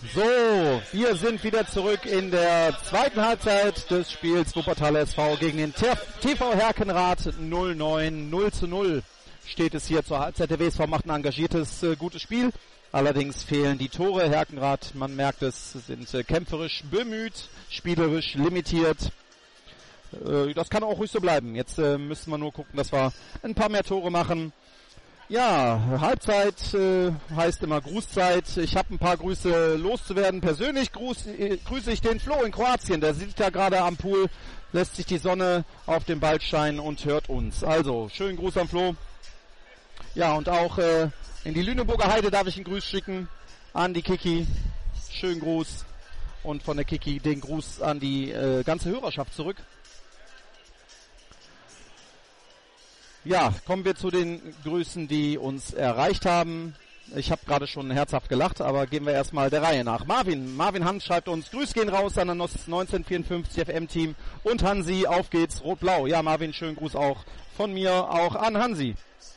So, wir sind wieder zurück in der zweiten Halbzeit des Spiels Wuppertaler SV gegen den TV Herkenrath 0-0 steht es hier zur Halbzeit. Der WSV macht ein engagiertes, gutes Spiel. Allerdings fehlen die Tore. Herkenrath, man merkt es, sind kämpferisch bemüht, spielerisch limitiert. Das kann auch ruhig so bleiben. Jetzt müssen wir nur gucken, dass wir ein paar mehr Tore machen. Ja, Halbzeit heißt immer Grußzeit. Ich habe ein paar Grüße loszuwerden. Persönlich grüße ich den Flo in Kroatien. Der sitzt da gerade am Pool, lässt sich die Sonne auf den Ball scheinen und hört uns. Also, schönen Gruß an Flo. Ja, und auch in die Lüneburger Heide darf ich einen Gruß schicken an die Kiki. Schönen Gruß. Und von der Kiki den Gruß an die ganze Hörerschaft zurück. Ja, kommen wir zu den Grüßen, die uns erreicht haben. Ich habe gerade schon herzhaft gelacht, aber gehen wir erstmal der Reihe nach. Marvin Hans schreibt uns, Grüß gehen raus an das 1954 FM-Team und Hansi, auf geht's, Rot-Blau. Ja, Marvin, schönen Gruß auch von mir, auch an Hansi.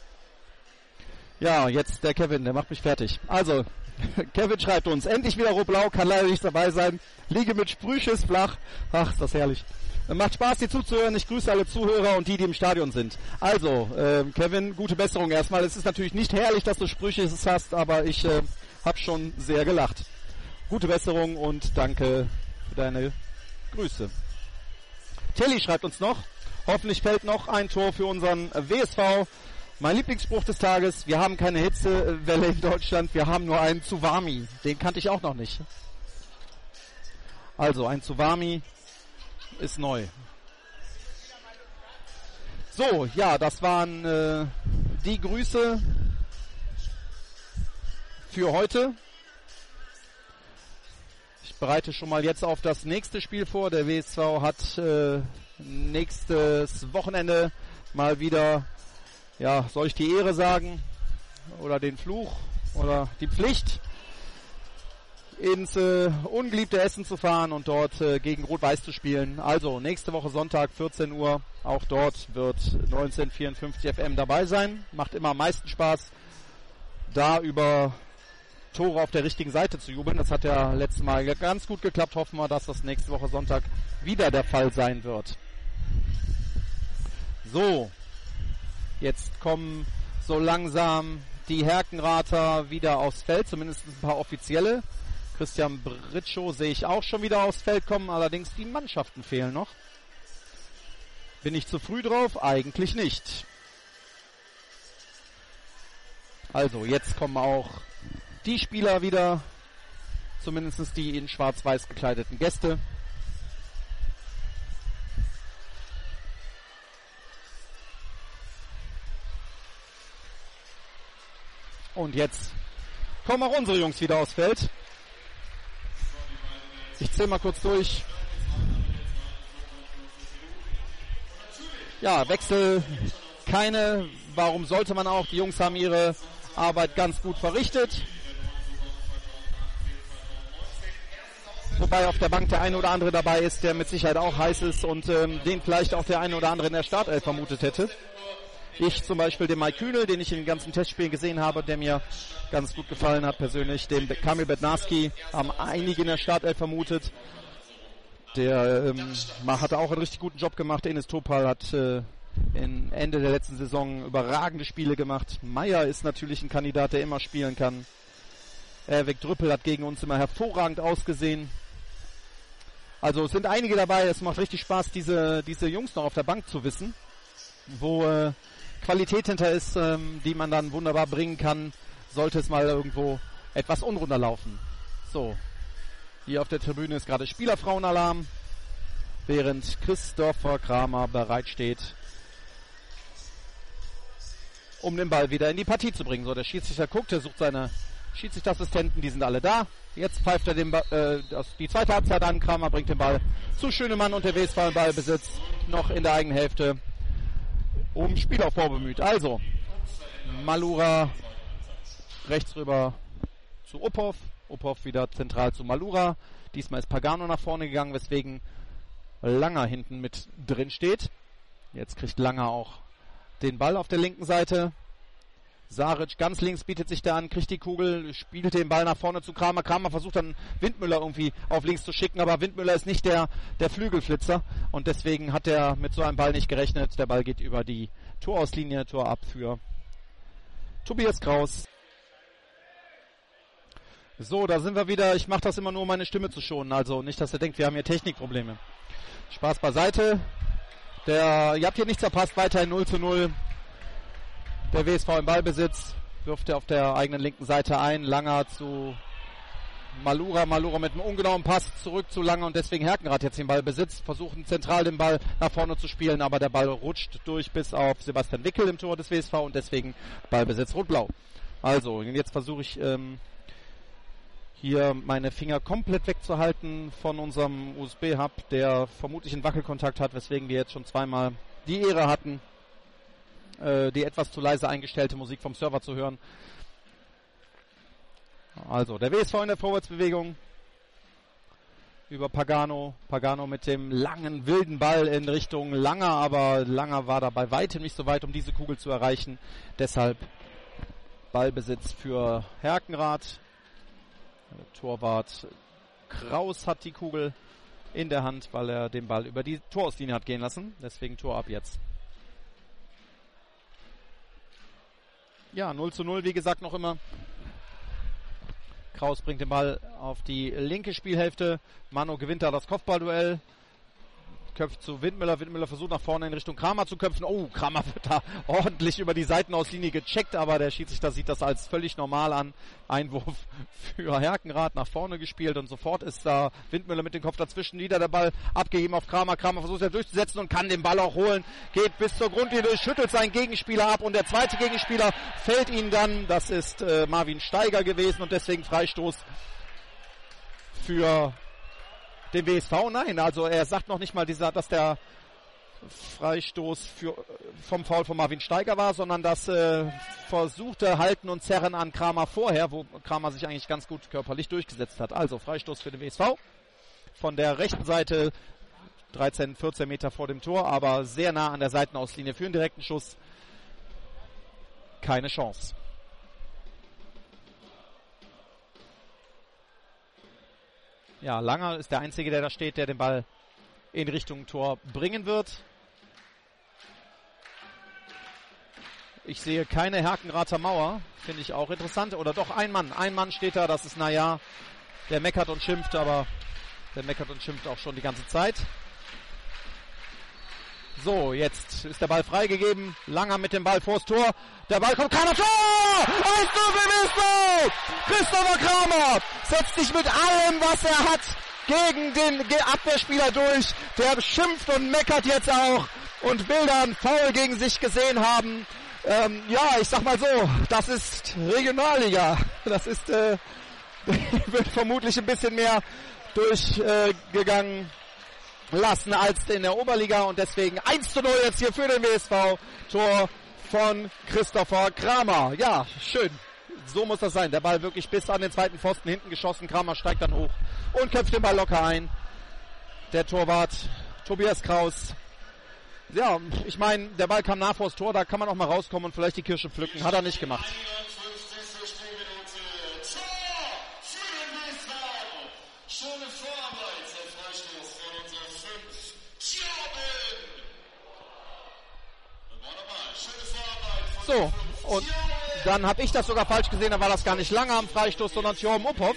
Ja, jetzt der Kevin, der macht mich fertig. Also, Kevin schreibt uns, endlich wieder Rot-Blau, kann leider nicht dabei sein. Liege mit Sprühschiss flach. Ach, ist das herrlich. Macht Spaß, dir zuzuhören. Ich grüße alle Zuhörer und die im Stadion sind. Also, Kevin, gute Besserung erstmal. Es ist natürlich nicht herrlich, dass du Sprühschiss hast, aber ich habe schon sehr gelacht. Gute Besserung und danke für deine Grüße. Telly schreibt uns noch, hoffentlich fällt noch ein Tor für unseren WSV. Mein Lieblingsspruch des Tages, wir haben keine Hitzewelle in Deutschland, wir haben nur einen Tsuwami. Den kannte ich auch noch nicht. Also, ein Tsuwami ist neu. So, ja, das waren die Grüße für heute. Ich bereite schon mal jetzt auf das nächste Spiel vor. Der WSV hat nächstes Wochenende mal wieder, ja, soll ich die Ehre sagen? Oder den Fluch? Oder die Pflicht? Ins ungeliebte Essen zu fahren und dort gegen Rot-Weiß zu spielen. Also nächste Woche Sonntag 14 Uhr, auch dort wird 1954 FM dabei sein. Macht immer am meisten Spaß, da über Tore auf der richtigen Seite zu jubeln. Das hat ja letztes Mal ganz gut geklappt. Hoffen wir, dass das nächste Woche Sonntag wieder der Fall sein wird. So, jetzt kommen so langsam die Herkenrather wieder aufs Feld, zumindest ein paar offizielle. Christian Britschow sehe ich auch schon wieder aufs Feld kommen, allerdings die Mannschaften fehlen noch. Bin ich zu früh drauf? Eigentlich nicht. Also, jetzt kommen auch die Spieler wieder, zumindest die in schwarz-weiß gekleideten Gäste. Und jetzt kommen auch unsere Jungs wieder aufs Feld. Ich zähle mal kurz durch. Ja, Wechsel keine. Warum sollte man auch? Die Jungs haben ihre Arbeit ganz gut verrichtet. Wobei auf der Bank der eine oder andere dabei ist, der mit Sicherheit auch heiß ist und den vielleicht auch der eine oder andere in der Startelf vermutet hätte. Ich zum Beispiel den Mike Kühnel, den ich in den ganzen Testspielen gesehen habe, der mir ganz gut gefallen hat persönlich. Den Kamil Bednarski haben einige in der Startelf vermutet. Der hatte auch einen richtig guten Job gemacht. Enes Topal hat Ende der letzten Saison überragende Spiele gemacht. Meier ist natürlich ein Kandidat, der immer spielen kann. Erwek Drüppel hat gegen uns immer hervorragend ausgesehen. Also es sind einige dabei. Es macht richtig Spaß, diese Jungs noch auf der Bank zu wissen, wo Qualität hinter ist, die man dann wunderbar bringen kann, sollte es mal irgendwo etwas unrunder laufen. So, hier auf der Tribüne ist gerade Spielerfrauenalarm, während Christopher Kramer bereitsteht, um den Ball wieder in die Partie zu bringen. So, der Schiedsrichter guckt, er sucht seine Schiedsrichterassistenten, die sind alle da. Jetzt pfeift er die zweite Halbzeit an, Kramer bringt den Ball zu Schönemann und der WSV im Ballbesitz noch in der eigenen Hälfte. Spielaufbau bemüht. Also, Malura rechts rüber zu Uphoff. Uphoff wieder zentral zu Malura. Diesmal ist Pagano nach vorne gegangen, weswegen Langer hinten mit drin steht. Jetzt kriegt Langer auch den Ball auf der linken Seite. Saric ganz links bietet sich da an, kriegt die Kugel, spielt den Ball nach vorne zu Kramer. Kramer versucht dann Windmüller irgendwie auf links zu schicken, aber Windmüller ist nicht der Flügelflitzer und deswegen hat er mit so einem Ball nicht gerechnet. Der Ball geht über die Torauslinie, Tor ab für Tobias Kraus. So, da sind wir wieder. Ich mache das immer nur, um meine Stimme zu schonen. Also nicht, dass ihr denkt, wir haben hier Technikprobleme. Spaß beiseite. Ihr habt hier nichts verpasst. Weiterhin 0:0. Der WSV im Ballbesitz. Wirft er auf der eigenen linken Seite ein. Langer zu Malura. Malura mit einem ungenauen Pass zurück zu Langer und deswegen Herkenrath jetzt den Ballbesitz. Versuchen zentral den Ball nach vorne zu spielen, aber der Ball rutscht durch bis auf Sebastian Wickel im Tor des WSV und deswegen Ballbesitz rot-blau. Also, jetzt versuche ich hier meine Finger komplett wegzuhalten von unserem USB-Hub, der vermutlich einen Wackelkontakt hat, weswegen wir jetzt schon zweimal die Ehre hatten, die etwas zu leise eingestellte Musik vom Server zu hören. Also, der WSV in der Vorwärtsbewegung über Pagano. Pagano mit dem langen, wilden Ball in Richtung Langer, aber Langer war da bei weitem nicht so weit, um diese Kugel zu erreichen. Deshalb Ballbesitz für Herkenrath. Der Torwart Kraus hat die Kugel in der Hand, weil er den Ball über die Torauslinie hat gehen lassen. Deswegen Tor ab jetzt. Ja, 0:0, wie gesagt, noch immer. Kraus bringt den Ball auf die linke Spielhälfte. Mano gewinnt da das Kopfballduell. Köpft zu Windmüller. Windmüller versucht nach vorne in Richtung Kramer zu köpfen. Oh, Kramer wird da ordentlich über die Seitenauslinie gecheckt, aber der Schiedsrichter sieht das als völlig normal an. Einwurf für Herkenrath nach vorne gespielt und sofort ist da Windmüller mit dem Kopf dazwischen. Wieder der Ball abgegeben auf Kramer. Kramer versucht er durchzusetzen und kann den Ball auch holen. Geht bis zur Grundlinie, schüttelt seinen Gegenspieler ab und der zweite Gegenspieler fällt ihn dann. Das ist Marvin Steiger gewesen und deswegen Freistoß für den WSV. Nein, also er sagt noch nicht mal, dass der Freistoß vom Foul von Marvin Steiger war, sondern das versuchte Halten und Zerren an Kramer vorher, wo Kramer sich eigentlich ganz gut körperlich durchgesetzt hat. Also Freistoß für den WSV von der rechten Seite, 13, 14 Meter vor dem Tor, aber sehr nah an der Seitenauslinie für einen direkten Schuss. Keine Chance. Ja, Langer ist der Einzige, der da steht, der den Ball in Richtung Tor bringen wird. Ich sehe keine Herkenrather Mauer, finde ich auch interessant. Oder doch ein Mann steht da, das ist Naja. Der meckert und schimpft, aber der meckert und schimpft auch schon die ganze Zeit. So, jetzt ist der Ball freigegeben. Langer mit dem Ball vors Tor. Der Ball kommt, Kramer, Tor! 1:0 für Christopher Kramer setzt sich mit allem, was er hat, gegen den Abwehrspieler durch. Der schimpft und meckert jetzt auch und will dann Foul gegen sich gesehen haben. Ja, ich sag mal so, das ist Regionalliga. Das ist, wird vermutlich ein bisschen mehr durchgegangen lassen als in der Oberliga und deswegen 1:0 jetzt hier für den WSV. Tor von Christopher Kramer. Ja, schön. So muss das sein. Der Ball wirklich bis an den zweiten Pfosten hinten geschossen. Kramer steigt dann hoch und köpft den Ball locker ein. Der Torwart Tobias Kraus. Ja, ich meine, der Ball kam nah vors Tor, da kann man auch mal rauskommen und vielleicht die Kirsche pflücken. Hat er nicht gemacht. So, und dann habe ich das sogar falsch gesehen, da war das gar nicht lange am Freistoß, sondern Tjorm Uphoff.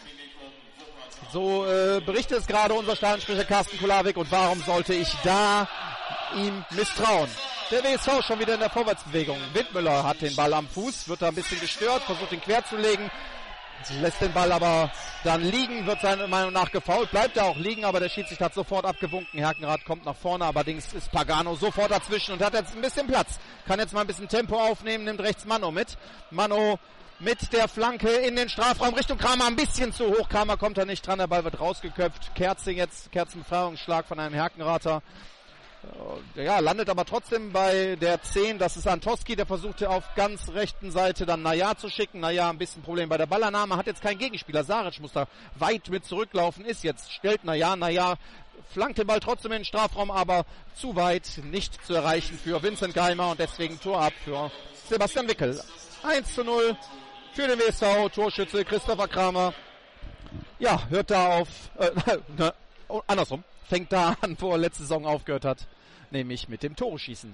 So berichtet es gerade unser Stadionsprecher Carsten Kulawik und warum sollte ich da ihm misstrauen? Der WSV schon wieder in der Vorwärtsbewegung. Windmüller hat den Ball am Fuß, wird da ein bisschen gestört, versucht ihn quer zu legen. Lässt den Ball aber dann liegen, wird seiner Meinung nach gefoult, bleibt er auch liegen, aber der Schiedsrichter hat sofort abgewunken. Herkenrath kommt nach vorne, allerdings ist Pagano sofort dazwischen und hat jetzt ein bisschen Platz. Kann jetzt mal ein bisschen Tempo aufnehmen, nimmt rechts Mano mit. Mano mit der Flanke in den Strafraum Richtung Kramer, ein bisschen zu hoch. Kramer kommt da nicht dran, der Ball wird rausgeköpft. Kerzenbefreiungsschlag von einem Herkenrather. Ja, landet aber trotzdem bei der 10, das ist Antosky, der versuchte auf ganz rechten Seite dann Naja zu schicken. Naja, ein bisschen Problem bei der Ballannahme, hat jetzt keinen Gegenspieler. Saric muss da weit mit zurücklaufen, stellt Naja flankt den Ball trotzdem in den Strafraum, aber zu weit, nicht zu erreichen für Vincent Geimer und deswegen Tor ab für Sebastian Wickel. 1:0 für den WSV. Torschütze Christopher Kramer. Ja, hört da auf, andersrum, fängt da an, wo er letzte Saison aufgehört hat, nämlich mit dem Tore-Schießen.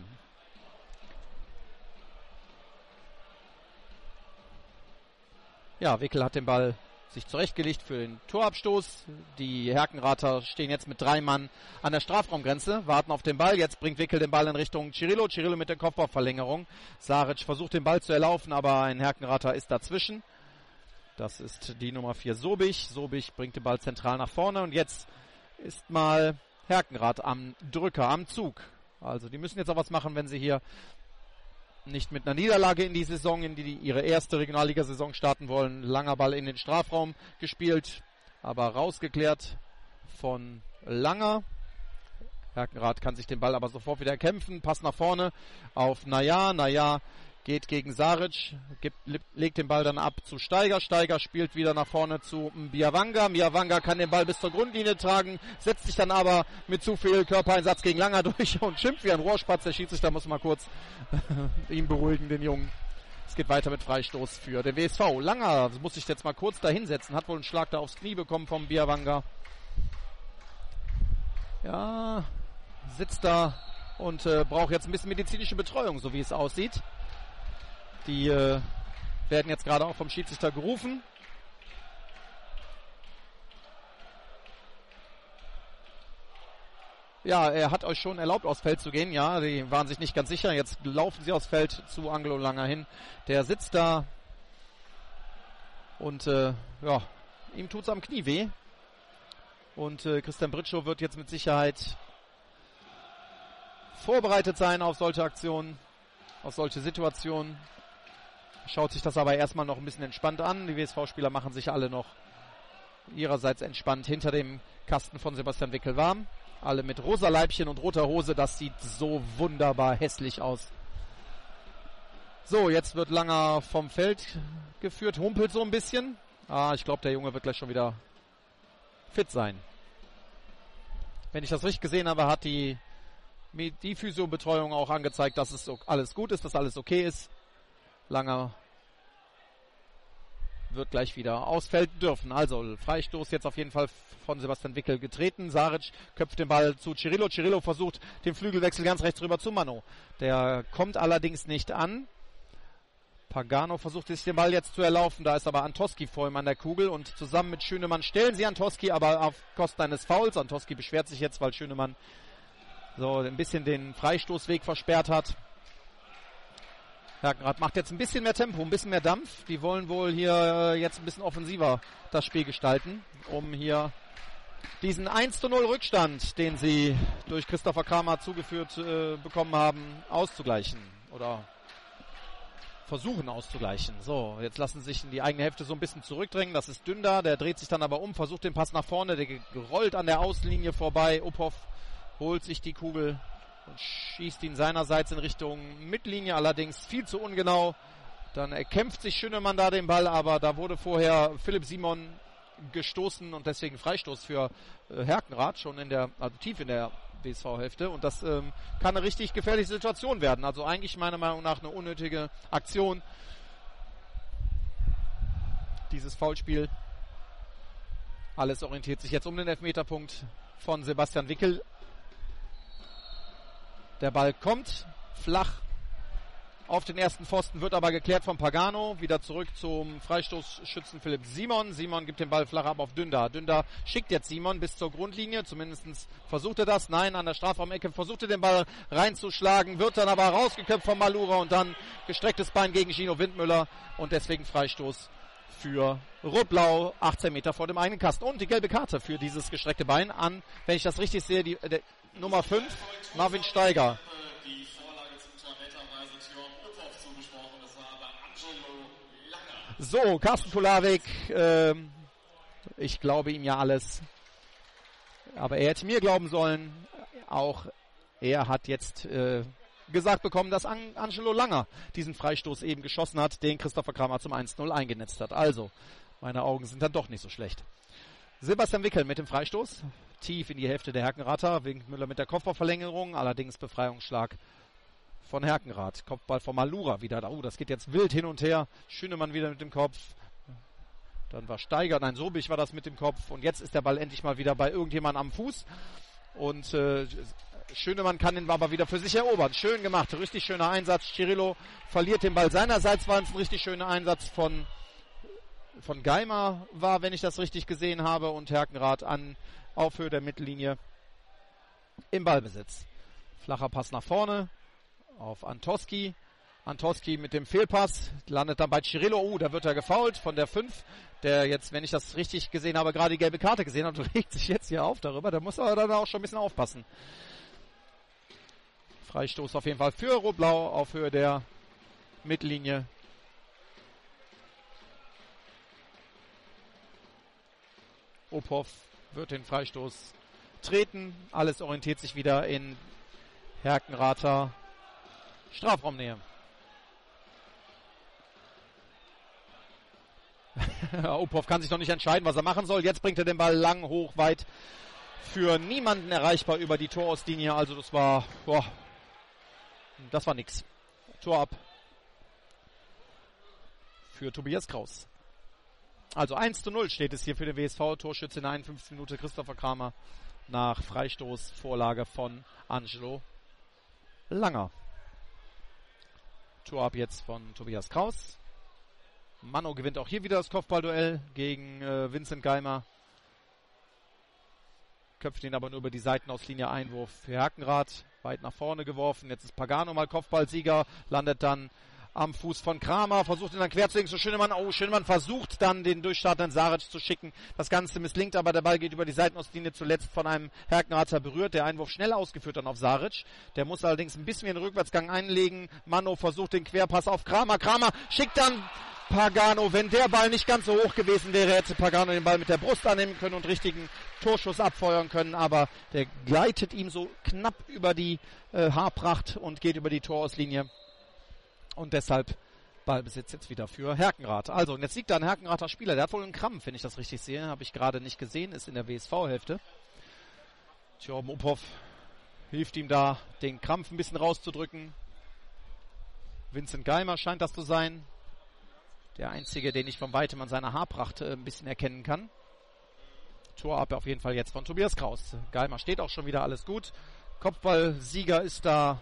Ja, Wickel hat den Ball sich zurechtgelegt für den Torabstoß. Die Herkenrather stehen jetzt mit 3 Mann an der Strafraumgrenze, warten auf den Ball. Jetzt bringt Wickel den Ball in Richtung Cirillo. Cirillo mit der Kopfballverlängerung. Saric versucht den Ball zu erlaufen, aber ein Herkenrather ist dazwischen. Das ist die Nummer 4 Sobich. Sobich bringt den Ball zentral nach vorne und jetzt ist mal Herkenrath am Drücker, am Zug. Also die müssen jetzt auch was machen, wenn sie hier nicht mit einer Niederlage in die Saison, in die ihre erste Regionalligasaison starten wollen. Langer Ball in den Strafraum gespielt, aber rausgeklärt von Langer. Herkenrath kann sich den Ball aber sofort wieder erkämpfen. Pass nach vorne auf Naja. Naja geht gegen Saric, legt den Ball dann ab zu Steiger. Steiger spielt wieder nach vorne zu Biavanga. Biavanga kann den Ball bis zur Grundlinie tragen, setzt sich dann aber mit zu viel Körpereinsatz gegen Langer durch und schimpft wie ein Rohrspatz. Der Schiedsrichter muss mal kurz ihn beruhigen, den Jungen. Es geht weiter mit Freistoß für den WSV. Langer muss sich jetzt mal kurz da hinsetzen, hat wohl einen Schlag da aufs Knie bekommen vom Biavanga. Ja, sitzt da und braucht jetzt ein bisschen medizinische Betreuung, so wie es aussieht. Die werden jetzt gerade auch vom Schiedsrichter gerufen. Ja, er hat euch schon erlaubt, aufs Feld zu gehen. Ja, die waren sich nicht ganz sicher. Jetzt laufen sie aufs Feld zu Angelo Langer hin. Der sitzt da und ja, ihm tut's am Knie weh. Und Christian Britschow wird jetzt mit Sicherheit vorbereitet sein auf solche Aktionen, auf solche Situationen. Schaut sich das aber erstmal noch ein bisschen entspannt an. Die WSV-Spieler machen sich alle noch ihrerseits entspannt hinter dem Kasten von Sebastian Wickel warm. Alle mit rosa Leibchen und roter Hose. Das sieht so wunderbar hässlich aus. So, jetzt wird Langer vom Feld geführt. Humpelt so ein bisschen. Ich glaube, der Junge wird gleich schon wieder fit sein. Wenn ich das richtig gesehen habe, hat die Physiobetreuung auch angezeigt, dass es alles gut ist, dass alles okay ist. Langer wird gleich wieder ausfällen dürfen. Also Freistoß jetzt auf jeden Fall von Sebastian Wickel getreten. Saric köpft den Ball zu Cirillo. Cirillo versucht den Flügelwechsel ganz rechts rüber zu Mano. Der kommt allerdings nicht an. Pagano versucht sich den Ball jetzt zu erlaufen. Da ist aber Antoski vor ihm an der Kugel und zusammen mit Schönemann stellen sie Antoski, aber auf Kosten eines Fouls. Antoski beschwert sich jetzt, weil Schönemann so ein bisschen den Freistoßweg versperrt hat. Herkenrath macht jetzt ein bisschen mehr Tempo, ein bisschen mehr Dampf. Die wollen wohl hier jetzt ein bisschen offensiver das Spiel gestalten, um hier diesen 1:0 Rückstand, den sie durch Christopher Kramer zugeführt bekommen haben, auszugleichen oder versuchen auszugleichen. So, jetzt lassen sie sich in die eigene Hälfte so ein bisschen zurückdrängen. Das ist Dündar, der dreht sich dann aber um, versucht den Pass nach vorne, der rollt an der Außenlinie vorbei. Uphoff holt sich die Kugel und schießt ihn seinerseits in Richtung Mittellinie, allerdings viel zu ungenau. Dann erkämpft sich Schönemann da den Ball, aber da wurde vorher Philipp Simon gestoßen und deswegen Freistoß für Herkenrath, schon tief in der WSV-Hälfte. Und das kann eine richtig gefährliche Situation werden. Also eigentlich meiner Meinung nach eine unnötige Aktion. Dieses Foulspiel. Alles orientiert sich jetzt um den Elfmeterpunkt von Sebastian Wickel. Der Ball kommt flach auf den ersten Pfosten, wird aber geklärt von Pagano. Wieder zurück zum Freistoßschützen Philipp Simon. Simon gibt den Ball flach ab auf Dündar. Dündar schickt jetzt Simon bis zur Grundlinie. Zumindest versucht er das. Nein, an der Strafraumecke versucht er den Ball reinzuschlagen. Wird dann aber rausgeköpft von Malura und dann gestrecktes Bein gegen Gino Windmüller. Und deswegen Freistoß für Rot-Blau, 18 Meter vor dem eigenen Kasten. Und die gelbe Karte für dieses gestreckte Bein an, wenn ich das richtig sehe, die Nummer 5, Marvin Steiger. Die Vorlage zum Tor netterweise Tjörn Uphoff zugesprochen, das war aber Angelo Langer. So, Carsten Kulawik, ich glaube ihm ja alles. Aber er hätte mir glauben sollen, auch er hat jetzt gesagt bekommen, dass Angelo Langer diesen Freistoß eben geschossen hat, den Christopher Kramer zum 1:0 eingenetzt hat. Also, meine Augen sind dann doch nicht so schlecht. Sebastian Wickel mit dem Freistoß, tief in die Hälfte der Herkenrather, Windmüller mit der Kopfballverlängerung, allerdings Befreiungsschlag von Herkenrath. Kopfball von Malura wieder. Das geht jetzt wild hin und her. Schönemann wieder mit dem Kopf. Dann war Steiger, nein, Sobich war das mit dem Kopf. Und jetzt ist der Ball endlich mal wieder bei irgendjemandem am Fuß. Und Schönemann kann den aber wieder für sich erobern. Schön gemacht, richtig schöner Einsatz. Cirillo verliert den Ball. Seinerseits war es ein richtig schöner Einsatz von Geimer war, wenn ich das richtig gesehen habe. Und Herkenrath auf Höhe der Mittellinie im Ballbesitz. Flacher Pass nach vorne auf Antoski. Antoski mit dem Fehlpass, landet dann bei Cirillo. Da wird er gefoult von der 5, der jetzt, wenn ich das richtig gesehen habe, gerade die gelbe Karte gesehen hat und regt sich jetzt hier auf darüber. Da muss er dann auch schon ein bisschen aufpassen. Freistoß auf jeden Fall für Rot-Blau auf Höhe der Mittellinie. Ophoff wird den Freistoß treten. Alles orientiert sich wieder in Herkenrather Strafraumnähe. Ophoff kann sich noch nicht entscheiden, was er machen soll. Jetzt bringt er den Ball lang, hoch, weit. Für niemanden erreichbar über die Torauslinie. Also das war nix. Tor ab für Tobias Kraus. Also 1:0 steht es hier für den WSV. Torschütze in der 51. Minute Christopher Kramer nach Freistoß, Vorlage von Angelo Langer. Tor ab jetzt von Tobias Kraus. Mano gewinnt auch hier wieder das Kopfballduell gegen Vincent Geimer. Köpft ihn aber nur über die Seitenauslinie. Einwurf für Herkenrath. Weit nach vorne geworfen. Jetzt ist Pagano mal Kopfballsieger. Landet dann am Fuß von Kramer. Versucht ihn dann quer zu legen zu Schönemann. Schönemann versucht dann den durchstartenden Saric zu schicken. Das Ganze misslingt, aber der Ball geht über die Seitenauslinie, zuletzt von einem Herkenrather berührt. Der Einwurf schnell ausgeführt dann auf Saric. Der muss allerdings ein bisschen den Rückwärtsgang einlegen. Mano versucht den Querpass auf Kramer. Kramer schickt dann Pagano. Wenn der Ball nicht ganz so hoch gewesen wäre, hätte Pagano den Ball mit der Brust annehmen können und richtigen Torschuss abfeuern können, aber der gleitet ihm so knapp über die Haarpracht und geht über die Torauslinie. Und deshalb Ballbesitz jetzt wieder für Herkenrath. Also, und jetzt liegt da ein Herkenrather Spieler. Der hat wohl einen Krampf, wenn ich das richtig sehe. Habe ich gerade nicht gesehen. Ist in der WSV-Hälfte. Torben Ophoff hilft ihm da, den Krampf ein bisschen rauszudrücken. Vincent Geimer scheint das zu sein. Der einzige, den ich von weitem an seiner Haarpracht ein bisschen erkennen kann. Tor ab auf jeden Fall jetzt von Tobias Kraus. Geimer steht auch schon wieder, alles gut. Kopfballsieger ist da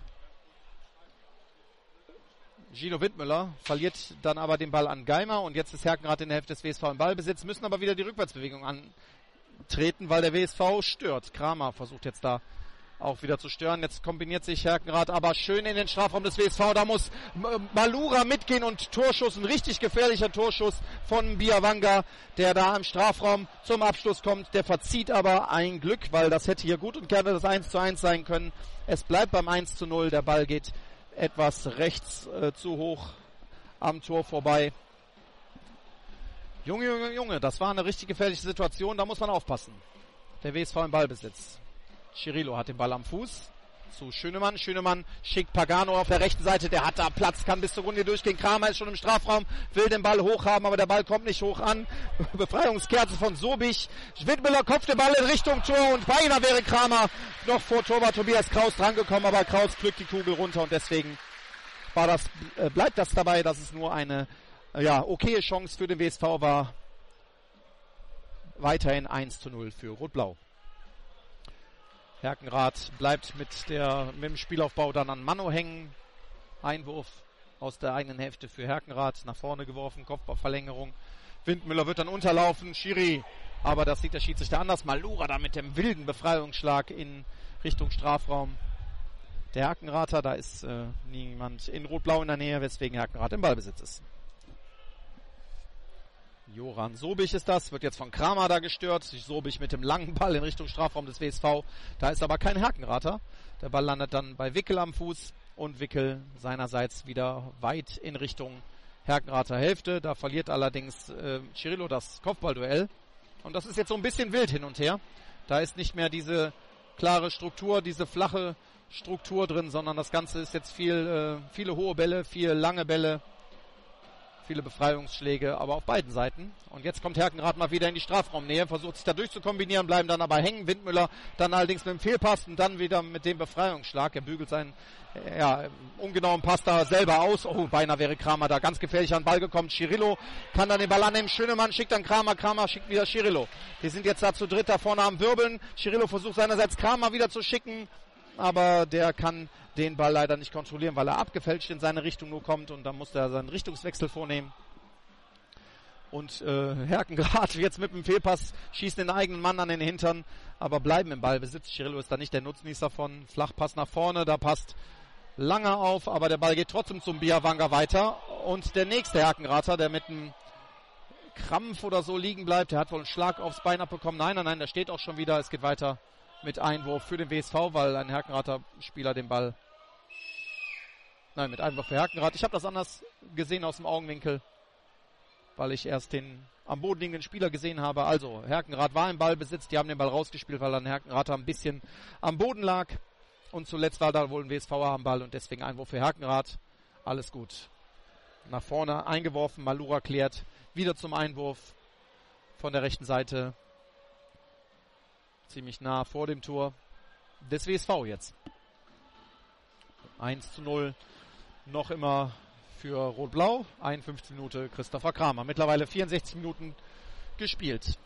Gino Windmüller, verliert dann aber den Ball an Geimer und jetzt ist Herkenrath in der Hälfte des WSV im Ballbesitz, müssen aber wieder die Rückwärtsbewegung antreten, weil der WSV stört. Kramer versucht jetzt da auch wieder zu stören. Jetzt kombiniert sich Herkenrath aber schön in den Strafraum des WSV. Da muss Malura mitgehen und Torschuss, ein richtig gefährlicher Torschuss von Biavanga, der da im Strafraum zum Abschluss kommt. Der verzieht aber ein Glück, weil das hätte hier gut und gerne das 1:1 sein können. Es bleibt beim 1:0. Der Ball geht etwas rechts zu hoch am Tor vorbei. Junge, das war eine richtig gefährliche Situation, da muss man aufpassen. Der WSV im Ballbesitz. Cirillo hat den Ball am Fuß zu Schönemann. Schönemann schickt Pagano auf der rechten Seite, der hat da Platz, kann bis zur Runde durchgehen. Kramer ist schon im Strafraum, will den Ball hoch haben, aber der Ball kommt nicht hoch an. Befreiungskerze von Sobich. Schwindmüller kopft den Ball in Richtung Tor und beinahe wäre Kramer noch vor Torwart Tobias Kraus drangekommen, aber Kraus pflückt die Kugel runter und deswegen bleibt das dabei, dass es nur eine okaye Chance für den WSV war. Weiterhin 1:0 für Rot-Blau. Herkenrath bleibt mit dem Spielaufbau dann an Mano hängen. Einwurf aus der eigenen Hälfte für Herkenrath, nach vorne geworfen, Kopfballverlängerung. Windmüller wird dann unterlaufen, Schiri, aber das sieht der Schiedsrichter anders. Malura da mit dem wilden Befreiungsschlag in Richtung Strafraum. Der Herkenrather, da ist niemand in Rot-Blau in der Nähe, weswegen Herkenrath im Ballbesitz ist. Joran Sobich ist das, wird jetzt von Kramer da gestört. Sobich mit dem langen Ball in Richtung Strafraum des WSV. Da ist aber kein Herkenrather. Der Ball landet dann bei Wickel am Fuß und Wickel seinerseits wieder weit in Richtung Herkenrather Hälfte. Da verliert allerdings Cirillo das Kopfballduell. Und das ist jetzt so ein bisschen wild hin und her. Da ist nicht mehr diese klare Struktur, diese flache Struktur drin, sondern das Ganze ist jetzt viele hohe Bälle, viel lange Bälle. Viele Befreiungsschläge, aber auf beiden Seiten. Und jetzt kommt Herkenrath mal wieder in die Strafraumnähe, versucht sich da durchzukombinieren, bleiben dann aber hängen. Windmüller dann allerdings mit dem Fehlpass und dann wieder mit dem Befreiungsschlag. Er bügelt seinen ungenauen Pass da selber aus. Oh, beinahe wäre Kramer da ganz gefährlich an den Ball gekommen. Cirillo kann dann den Ball annehmen. Schönemann schickt dann Kramer. Kramer schickt wieder Cirillo. Die sind jetzt da zu dritt da vorne am Wirbeln. Cirillo versucht seinerseits Kramer wieder zu schicken, aber der kann den Ball leider nicht kontrollieren, weil er abgefälscht in seine Richtung nur kommt und dann musste er seinen Richtungswechsel vornehmen. Und Herkenrath jetzt mit dem Fehlpass schießt den eigenen Mann an den Hintern, aber bleiben im Ballbesitz. Cirillo ist da nicht der Nutznießer von. Flachpass nach vorne, da passt Langer auf, aber der Ball geht trotzdem zum Biawanga weiter. Und der nächste Herkenrather, der mit einem Krampf oder so liegen bleibt, der hat wohl einen Schlag aufs Bein abbekommen. Nein, der steht auch schon wieder. Es geht weiter mit Einwurf für den WSV, weil ein Herkenrather Spieler den Ball... Nein, mit Einwurf für Herkenrath. Ich habe das anders gesehen aus dem Augenwinkel, weil ich erst den am Boden liegenden Spieler gesehen habe. Also, Herkenrath war im Ballbesitz. Die haben den Ball rausgespielt, weil ein Herkenrather ein bisschen am Boden lag. Und zuletzt war da wohl ein WSVer am Ball und deswegen Einwurf für Herkenrath. Alles gut. Nach vorne eingeworfen. Malura klärt wieder zum Einwurf von der rechten Seite. Ziemlich nah vor dem Tor des WSV jetzt. 1:0 noch immer für Rot-Blau. 51 Minute Christopher Kramer. Mittlerweile 64 Minuten gespielt.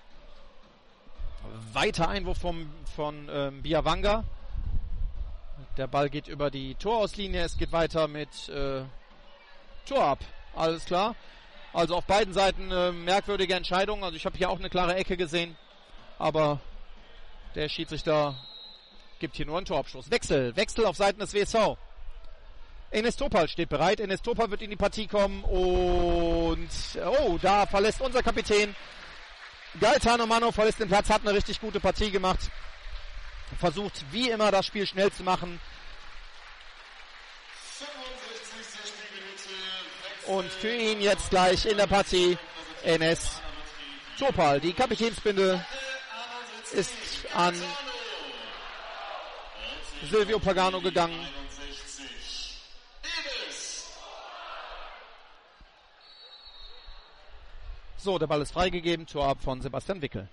Weiter Einwurf von Biawanga. Der Ball geht über die Torauslinie. Es geht weiter mit Tor ab. Alles klar. Also auf beiden Seiten merkwürdige Entscheidungen. Also ich habe hier auch eine klare Ecke gesehen. Aber der Schiedsrichter gibt hier nur einen Torabschluss. Wechsel auf Seiten des WSV. Enes Topal steht bereit. Enes Topal wird in die Partie kommen. Und da verlässt unser Kapitän Gaetano Mano, verlässt den Platz, hat eine richtig gute Partie gemacht. Versucht wie immer das Spiel schnell zu machen. Und für ihn jetzt gleich in der Partie Enes Topal. Die Kapitänsbinde ist an Silvio Pagano gegangen. So, der Ball ist freigegeben. Tor ab von Sebastian Wickel.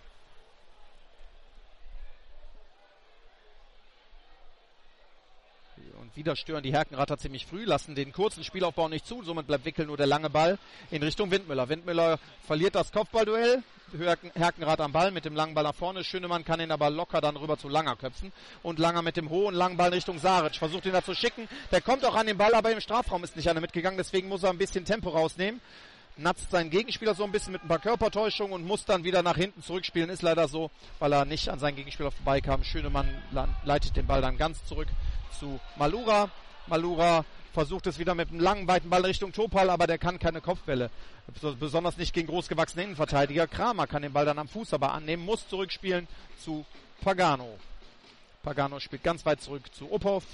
Und wieder stören die Herkenrather ziemlich früh, lassen den kurzen Spielaufbau nicht zu. Somit bleibt Wickel nur der lange Ball in Richtung Windmüller. Windmüller verliert das Kopfballduell. Herkenrath am Ball mit dem langen Ball nach vorne. Schönemann kann ihn aber locker dann rüber zu Langer köpfen. Und Langer mit dem hohen langen Ball in Richtung Saric. Versucht ihn da zu schicken. Der kommt auch an den Ball, aber im Strafraum ist nicht einer mitgegangen. Deswegen muss er ein bisschen Tempo rausnehmen. Natzt seinen Gegenspieler so ein bisschen mit ein paar Körpertäuschungen und muss dann wieder nach hinten zurückspielen. Ist leider so, weil er nicht an seinen Gegenspieler vorbeikam. Schönemann leitet den Ball dann ganz zurück zu Malura. Malura versucht es wieder mit einem langen, weiten Ball Richtung Topal, aber der kann keine Kopfbälle. Besonders nicht gegen großgewachsene Innenverteidiger. Kramer kann den Ball dann am Fuß aber annehmen, muss zurückspielen zu Pagano. Pagano spielt ganz weit zurück zu Uphoff.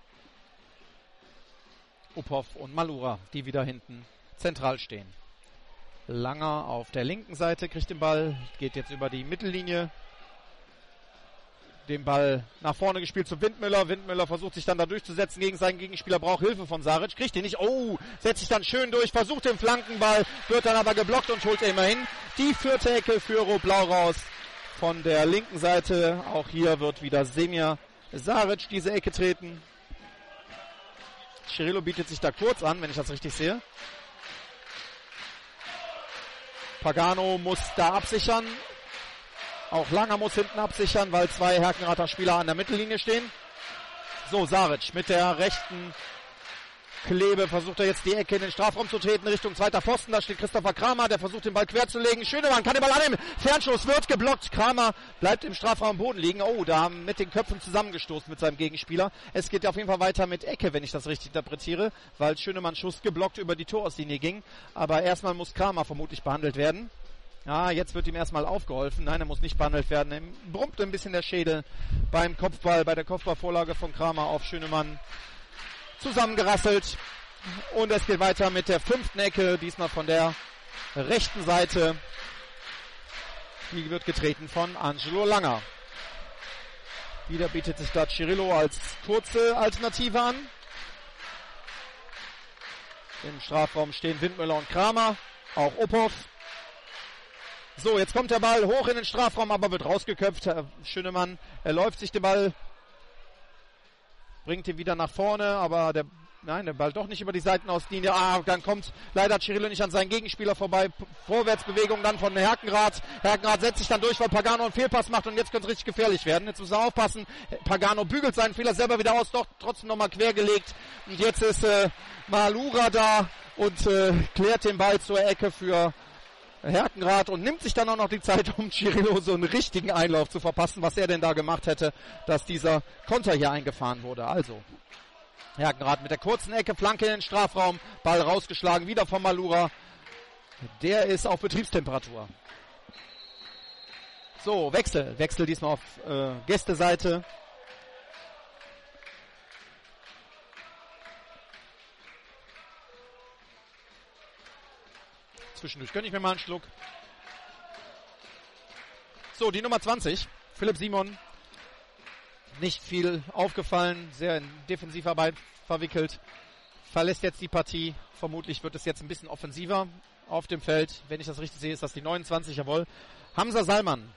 Uphoff und Malura, die wieder hinten zentral stehen. Langer auf der linken Seite kriegt den Ball, geht jetzt über die Mittellinie. Den Ball nach vorne gespielt zu Windmüller. Windmüller versucht sich dann da durchzusetzen gegen seinen Gegenspieler, braucht Hilfe von Saric, kriegt ihn nicht. Oh, setzt sich dann schön durch, versucht den Flankenball, wird dann aber geblockt und holt immerhin die vierte Ecke für Rot-Blau raus. Von der linken Seite, auch hier wird wieder Semir Saric diese Ecke treten. Cirillo bietet sich da kurz an, wenn ich das richtig sehe. Pagano muss da absichern. Auch Langer muss hinten absichern, weil zwei Herkenrather Spieler an der Mittellinie stehen. So, Saric mit der rechten Klebe versucht er jetzt die Ecke in den Strafraum zu treten, Richtung zweiter Pfosten. Da steht Christopher Kramer, der versucht den Ball quer zu legen. Schönemann kann den Ball annehmen. Fernschuss wird geblockt. Kramer bleibt im Strafraum am Boden liegen. Oh, da haben mit den Köpfen zusammengestoßen mit seinem Gegenspieler. Es geht auf jeden Fall weiter mit Ecke, wenn ich das richtig interpretiere, weil Schönemanns Schuss geblockt über die Torauslinie ging. Aber erstmal muss Kramer vermutlich behandelt werden. Ja, jetzt wird ihm erstmal aufgeholfen. Nein, er muss nicht behandelt werden. Ihm brummt ein bisschen der Schädel beim Kopfball, bei der Kopfballvorlage von Kramer auf Schönemann. Zusammengerasselt. Und es geht weiter mit der fünften Ecke, diesmal von der rechten Seite. Die wird getreten von Angelo Langer. Wieder bietet sich da Cirillo als kurze Alternative an. Im Strafraum stehen Windmüller und Kramer, auch Uphoff. So, jetzt kommt der Ball hoch in den Strafraum, aber wird rausgeköpft. Schönemann erläuft sich den Ball, bringt ihn wieder nach vorne, aber der Ball doch nicht über die Seitenauslinie. Dann kommt leider Cirillo nicht an seinen Gegenspieler vorbei. Vorwärtsbewegung dann von Herkenrath. Herkenrath setzt sich dann durch, weil Pagano einen Fehlpass macht und jetzt könnte es richtig gefährlich werden. Jetzt muss er aufpassen. Pagano bügelt seinen Fehler selber wieder aus, doch trotzdem nochmal quergelegt. Und jetzt ist Malura da und klärt den Ball zur Ecke für Herkenrath und nimmt sich dann auch noch die Zeit, um Cirillo so einen richtigen Einlauf zu verpassen, was er denn da gemacht hätte, dass dieser Konter hier eingefahren wurde. Also Herkenrath mit der kurzen Ecke, Flanke in den Strafraum, Ball rausgeschlagen, wieder von Malura. Der ist auf Betriebstemperatur. So, Wechsel diesmal auf Gästeseite. Zwischendurch gönne ich mir mal einen Schluck. So, die Nummer 20, Philipp Simon. Nicht viel aufgefallen, sehr in Defensivarbeit verwickelt. Verlässt jetzt die Partie. Vermutlich wird es jetzt ein bisschen offensiver auf dem Feld. Wenn ich das richtig sehe, ist das die 29, jawohl. Hamza Salman.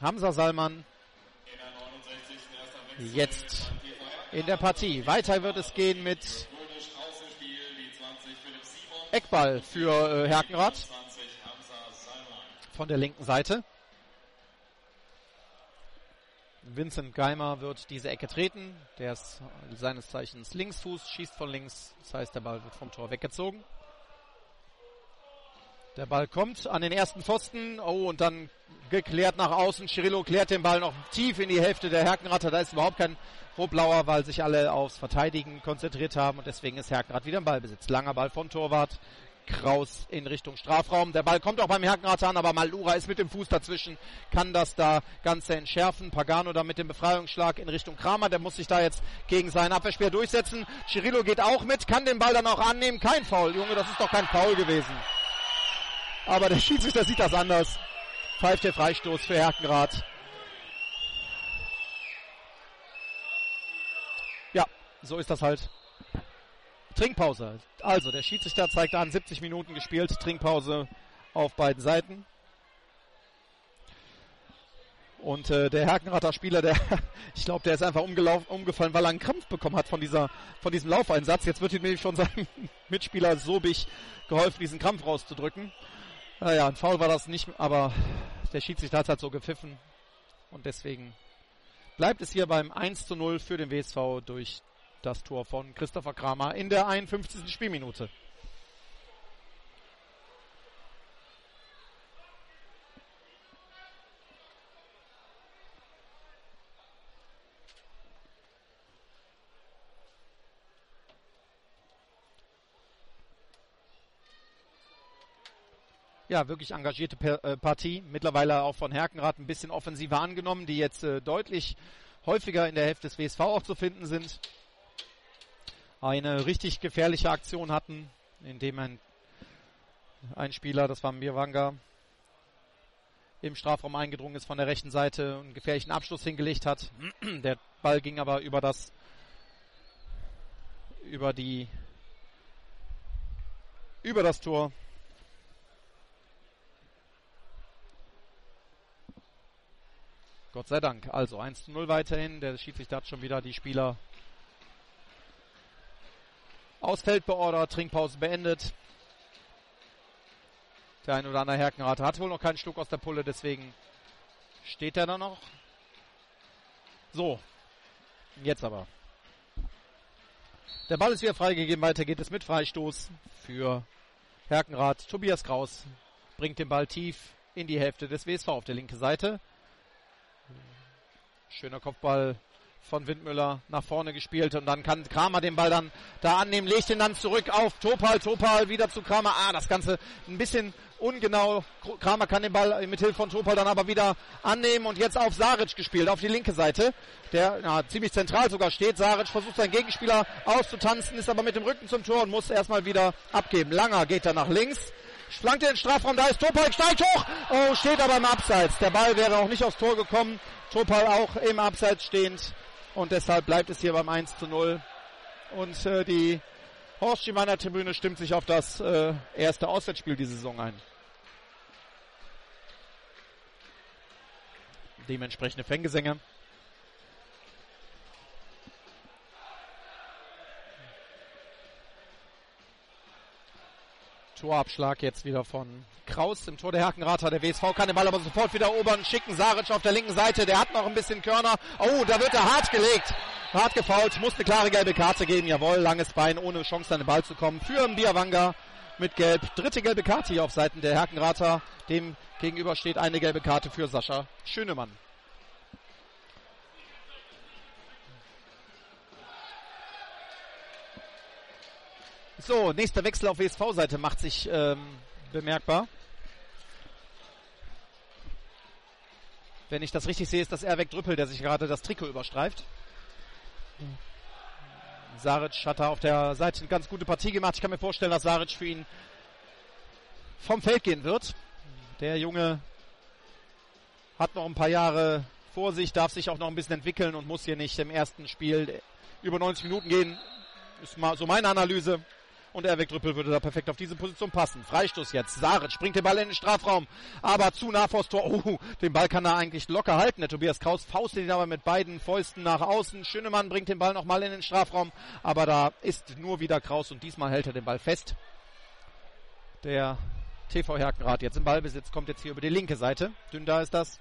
Jetzt in der Partie. Weiter wird es gehen mit Eckball für Herkenrath von der linken Seite. Vincent Geimer wird diese Ecke treten. Der ist seines Zeichens Linksfuß, schießt von links. Das heißt, der Ball wird vom Tor weggezogen. Der Ball kommt an den ersten Pfosten. Oh, und dann geklärt nach außen. Cirillo klärt den Ball noch tief in die Hälfte der Herkenrather. Da ist überhaupt kein Rot-Blauer, weil sich alle aufs Verteidigen konzentriert haben. Und deswegen ist Herkenrath wieder im Ballbesitz. Langer Ball von Torwart Kraus in Richtung Strafraum. Der Ball kommt auch beim Herkenrather an, aber Malura ist mit dem Fuß dazwischen, kann das da Ganze entschärfen. Pagano da mit dem Befreiungsschlag in Richtung Kramer, der muss sich da jetzt gegen seinen Abwehrspieler durchsetzen. Cirillo geht auch mit, kann den Ball dann auch annehmen. Kein Foul, Junge, das ist doch kein Foul gewesen. Aber der Schiedsrichter sieht das anders. Pfeift der Freistoß für Herkenrath. Ja, so ist das halt. Trinkpause. Also, der Schiedsrichter zeigt an, 70 Minuten gespielt. Trinkpause auf beiden Seiten. Und der Herkenrather Spieler, ich glaube, der ist einfach umgefallen, weil er einen Krampf bekommen hat von diesem Laufeinsatz. Jetzt wird ihm nämlich von seinem Mitspieler Sobich geholfen, diesen Krampf rauszudrücken. Naja, ein Foul war das nicht, aber der Schiedsrichter hat halt so gepfiffen. Und deswegen bleibt es hier beim 1:0 für den WSV durch das Tor von Christopher Kramer in der 51. Spielminute. Ja, wirklich engagierte Partie. Mittlerweile auch von Herkenrath ein bisschen offensiver angenommen, die jetzt deutlich häufiger in der Hälfte des WSV auch zu finden sind. Eine richtig gefährliche Aktion hatten, indem ein Spieler, das war Mirwanga, im Strafraum eingedrungen ist von der rechten Seite und einen gefährlichen Abschluss hingelegt hat. Der Ball ging aber über das Tor. Gott sei Dank. Also 1:0 weiterhin. Der Schiedsrichter hat schon wieder die Spieler aus Feld beordert, Trinkpause beendet. Der ein oder andere Herkenrather hat wohl noch keinen Schluck aus der Pulle, deswegen steht er da noch. So, jetzt aber. Der Ball ist wieder freigegeben, weiter geht es mit Freistoß für Herkenrath. Tobias Kraus bringt den Ball tief in die Hälfte des WSV auf der linken Seite. Schöner Kopfball von Windmüller nach vorne gespielt und dann kann Kramer den Ball dann da annehmen, legt ihn dann zurück auf Topal wieder zu Kramer. Das Ganze ein bisschen ungenau. Kramer kann den Ball mit Hilfe von Topal dann aber wieder annehmen und jetzt auf Saric gespielt, auf die linke Seite, der ziemlich zentral sogar steht. Saric versucht seinen Gegenspieler auszutanzen, ist aber mit dem Rücken zum Tor und muss erstmal wieder abgeben. Langer geht dann nach links. Flankt in den Strafraum, da ist Topal, steigt hoch, steht aber im Abseits. Der Ball wäre auch nicht aufs Tor gekommen. Topal auch im Abseits stehend und deshalb bleibt es hier beim 1:0. Und die Horst Schiemeiner Tribüne stimmt sich auf das erste Auswärtsspiel dieser Saison ein. Dementsprechende Fangesänge. Torabschlag jetzt wieder von Kraus im Tor der Herkenrather. Der WSV kann den Ball aber sofort wieder erobern. Schicken Saric auf der linken Seite. Der hat noch ein bisschen Körner. Oh, da wird er hart gelegt. Hart gefoult. Muss eine klare gelbe Karte geben. Jawohl, langes Bein, ohne Chance an den Ball zu kommen. Für Biawanga mit Gelb. Dritte gelbe Karte hier auf Seiten der Herkenrather. Dem gegenüber steht eine gelbe Karte für Sascha Schönemann. So, nächster Wechsel auf WSV-Seite macht sich bemerkbar. Wenn ich das richtig sehe, ist das Erwek Drüppel, der sich gerade das Trikot überstreift. Saric hat da auf der Seite eine ganz gute Partie gemacht. Ich kann mir vorstellen, dass Saric für ihn vom Feld gehen wird. Der Junge hat noch ein paar Jahre vor sich, darf sich auch noch ein bisschen entwickeln und muss hier nicht im ersten Spiel über 90 Minuten gehen. Ist mal so meine Analyse. Und Erwek Drüppel würde da perfekt auf diese Position passen. Freistoß jetzt. Saric bringt den Ball in den Strafraum. Aber zu nah vors Tor. Oh, den Ball kann er eigentlich locker halten. Der Tobias Kraus faustet ihn aber mit beiden Fäusten nach außen. Schönemann bringt den Ball nochmal in den Strafraum. Aber da ist nur wieder Kraus und diesmal hält er den Ball fest. Der TV Herkenrath jetzt im Ballbesitz, kommt jetzt hier über die linke Seite. Dündar ist das.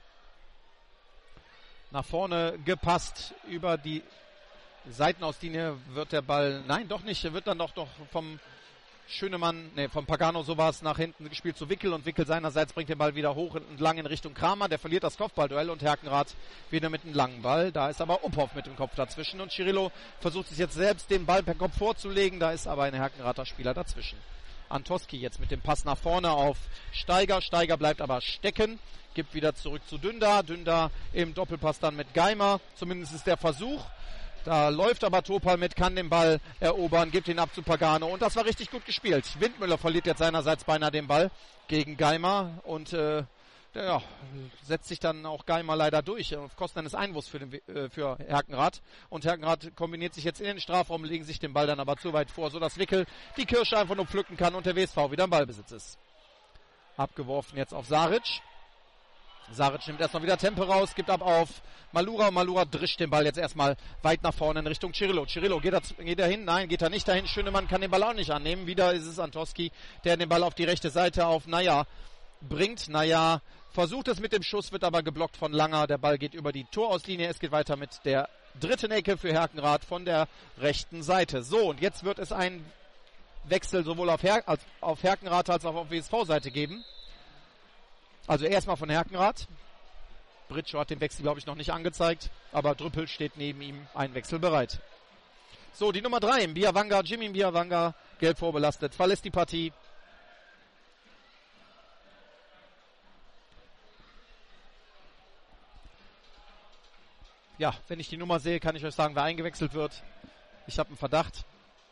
Nach vorne gepasst über die Seitenauslinie wird der Ball, nein, doch nicht, wird dann doch vom Schönemann, vom Pagano sowas nach hinten gespielt zu Wickel und Wickel seinerseits bringt den Ball wieder hoch und lang in Richtung Kramer, der verliert das Kopfballduell und Herkenrath wieder mit einem langen Ball, da ist aber Uphoff mit dem Kopf dazwischen und Cirillo versucht sich jetzt selbst den Ball per Kopf vorzulegen, da ist aber ein Herkenrather Spieler dazwischen. Antoski jetzt mit dem Pass nach vorne auf Steiger, Steiger bleibt aber stecken, gibt wieder zurück zu Dündar, Dündar im Doppelpass dann mit Geimer, zumindest ist der Versuch. Da läuft aber Topal mit, kann den Ball erobern, gibt ihn ab zu Pagano und das war richtig gut gespielt. Windmüller verliert jetzt seinerseits beinahe den Ball gegen Geimer und setzt sich dann auch Geimer leider durch auf Kosten eines Einwurfs für Herkenrath. Und Herkenrath kombiniert sich jetzt in den Strafraum, legen sich den Ball dann aber zu weit vor, sodass Wickel die Kirsche einfach nur pflücken kann und der WSV wieder im Ballbesitz ist. Abgeworfen jetzt auf Saric. Saric nimmt erstmal wieder Tempo raus, gibt ab auf Malura und Malura drischt den Ball jetzt erstmal weit nach vorne in Richtung Cirillo. Cirillo geht er hin? Nein, geht er nicht dahin. Schönemann kann den Ball auch nicht annehmen. Wieder ist es Antoski, der den Ball auf die rechte Seite auf Naya bringt. Naya versucht es mit dem Schuss, wird aber geblockt von Langer. Der Ball geht über die Torauslinie. Es geht weiter mit der dritten Ecke für Herkenrath von der rechten Seite. So, und jetzt wird es einen Wechsel sowohl auf Herkenrath als auch auf WSV-Seite geben. Also erstmal von Herkenrath. Britschow hat den Wechsel, glaube ich, noch nicht angezeigt. Aber Drüppel steht neben ihm, ein Wechsel bereit. So, die Nummer 3, Biawanga, Jimmy Biawanga, gelb vorbelastet, verlässt die Partie. Ja, wenn ich die Nummer sehe, kann ich euch sagen, wer eingewechselt wird. Ich habe einen Verdacht.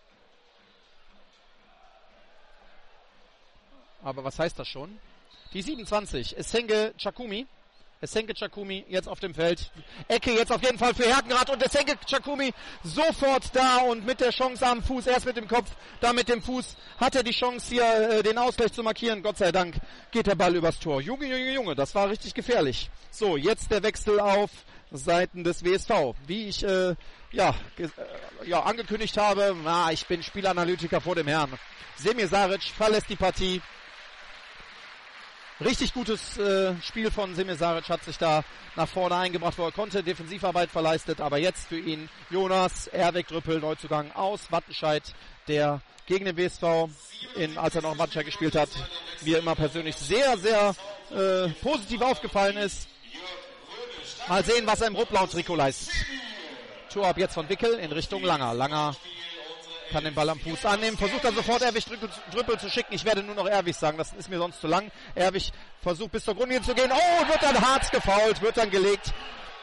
Aber was heißt das schon? Die 27, Esenge Chakumi. Esenge Chakumi jetzt auf dem Feld. Ecke jetzt auf jeden Fall für Herkenrath und Esenge Chakumi sofort da und mit der Chance am Fuß, erst mit dem Kopf, dann mit dem Fuß, hat er die Chance hier den Ausgleich zu markieren. Gott sei Dank geht der Ball übers Tor. Junge, das war richtig gefährlich. So, jetzt der Wechsel auf Seiten des WSV. Wie ich angekündigt habe, ich bin Spielanalytiker vor dem Herrn. Semir Saric verlässt die Partie. Richtig gutes Spiel von Semir Saric, hat sich da nach vorne eingebracht, wo er konnte, Defensivarbeit verleistet, aber jetzt für ihn Jonas Erwek Drüppel, Neuzugang aus Wattenscheid, der gegen den WSV, als er noch in Wattenscheid gespielt hat, mir immer persönlich sehr, sehr positiv aufgefallen ist. Mal sehen, was er im Rot-Blau-Trikot leistet. Tor ab jetzt von Wickel in Richtung Langer. Langer kann den Ball am Fuß annehmen, versucht dann sofort Erwig Drüppel zu schicken. Ich werde nur noch Erwig sagen, das ist mir sonst zu lang. Erwig versucht bis zur Grundlinie zu gehen. Oh, wird dann hart gefoult, wird dann gelegt.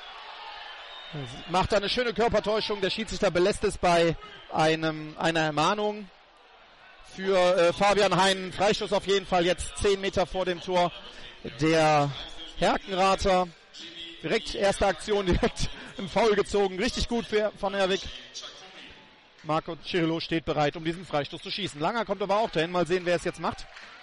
Macht da eine schöne Körpertäuschung. Der Schiedsrichter belässt es bei einer Ermahnung für Fabian Heinen. Freistoß auf jeden Fall jetzt 10 Meter vor dem Tor der Herkenrather. Direkt erste Aktion, direkt im Foul gezogen. Richtig gut von Erwig. Marco Cirillo steht bereit, um diesen Freistoß zu schießen. Langer kommt aber auch dahin. Mal sehen, wer es jetzt macht.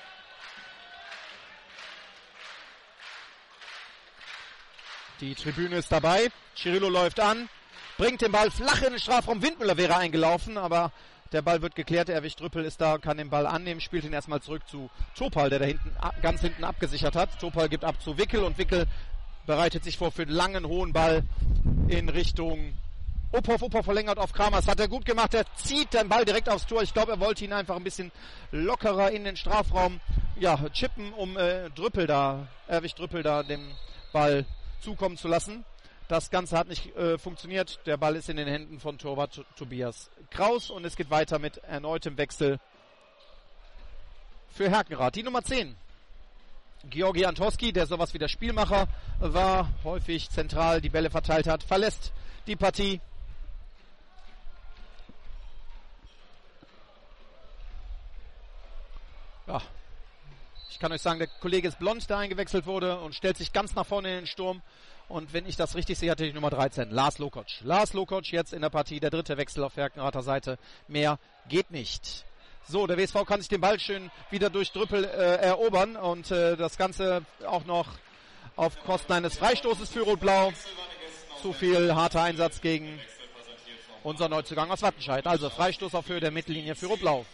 Die Tribüne ist dabei. Cirillo läuft an, bringt den Ball flach in den Strafraum. Windmüller wäre eingelaufen, aber der Ball wird geklärt. Erwich Drüppel ist da, kann den Ball annehmen, spielt ihn erstmal zurück zu Topal, der da hinten ganz hinten abgesichert hat. Topal gibt ab zu Wickel und Wickel bereitet sich vor für den langen, hohen Ball in Richtung Uphoff. Uphoff verlängert auf Kramer. Das hat er gut gemacht. Er zieht den Ball direkt aufs Tor. Ich glaube, er wollte ihn einfach ein bisschen lockerer in den Strafraum chippen, um Erwich Drüppel da den Ball zukommen zu lassen. Das Ganze hat nicht funktioniert. Der Ball ist in den Händen von Torwart Tobias Kraus und es geht weiter mit erneutem Wechsel für Herkenrath. Die Nummer 10. Georgi Antowski, der sowas wie der Spielmacher war, häufig zentral die Bälle verteilt hat, verlässt die Partie. Ja, ich kann euch sagen, der Kollege ist blond, der eingewechselt wurde und stellt sich ganz nach vorne in den Sturm. Und wenn ich das richtig sehe, hatte die Nummer 13, Lars Lokoc. Lars Lokoc jetzt in der Partie, der dritte Wechsel auf Herkenrather Seite. Mehr geht nicht. So, der WSV kann sich den Ball schön wieder durch Drüppel erobern und das Ganze auch noch auf Kosten eines Freistoßes für Rot-Blau. Zu viel harter Einsatz gegen unser Neuzugang aus Wattenscheid. Also Freistoß auf Höhe der Mittellinie für Rot-Blau.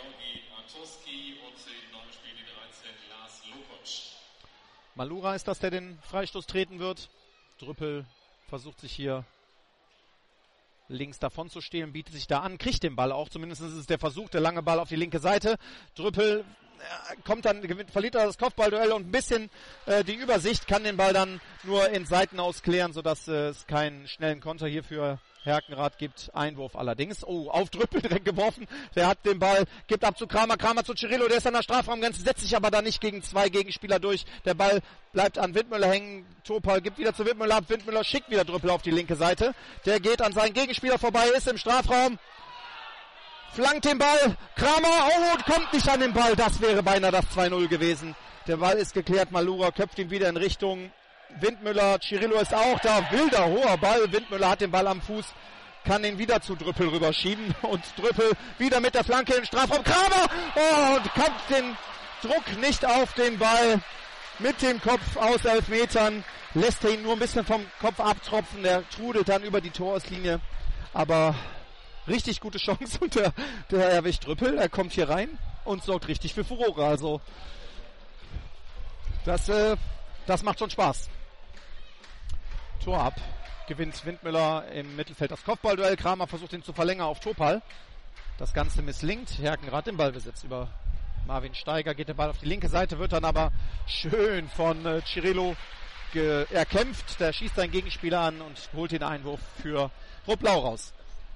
Malura ist das, der den Freistoß treten wird. Drüppel versucht sich hier links davon zu stehlen, bietet sich da an, kriegt den Ball auch. Zumindest ist es der Versuch, der lange Ball auf die linke Seite. Drüppel kommt dann, verliert er das Kopfballduell und ein bisschen die Übersicht, kann den Ball dann nur in Seiten ausklären, sodass es keinen schnellen Konter hier für Herkenrath gibt. Einwurf allerdings. Oh, auf Drüppel direkt geworfen. Der hat den Ball, gibt ab zu Kramer. Kramer zu Cirillo, der ist an der Strafraumgrenze, setzt sich aber da nicht gegen zwei Gegenspieler durch. Der Ball bleibt an Windmüller hängen. Topal gibt wieder zu Windmüller ab. Windmüller schickt wieder Drüppel auf die linke Seite. Der geht an seinen Gegenspieler vorbei, ist im Strafraum. Flankt den Ball. Kramer, und kommt nicht an den Ball. Das wäre beinahe das 2-0 gewesen. Der Ball ist geklärt. Malura köpft ihn wieder in Richtung Windmüller. Cirillo ist auch da. Wilder, hoher Ball. Windmüller hat den Ball am Fuß. Kann ihn wieder zu Drüppel rüberschieben. Und Drüppel wieder mit der Flanke im Strafraum. Kramer! Und kommt den Druck nicht auf den Ball. Mit dem Kopf aus 11 Metern. Lässt er ihn nur ein bisschen vom Kopf abtropfen. Der trudelt dann über die Torauslinie. Aber richtig gute Chance. Und der Erwich Drüppel, er kommt hier rein und sorgt richtig für Furore. Also das macht schon Spaß. Tor ab. Gewinnt Windmüller im Mittelfeld das Kopfballduell. Kramer versucht ihn zu verlängern auf Topal. Das Ganze misslingt. Herkenrath im Ballbesitz über Marvin Steiger. Geht der Ball auf die linke Seite, wird dann aber schön von Cirillo erkämpft. Der schießt seinen Gegenspieler an und holt den Einwurf für Rot-Blau raus.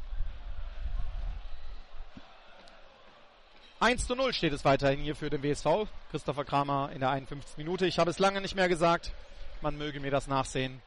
1:0 steht es weiterhin hier für den WSV. Christopher Kramer in der 51. Minute. Ich habe es lange nicht mehr gesagt. Man möge mir das nachsehen.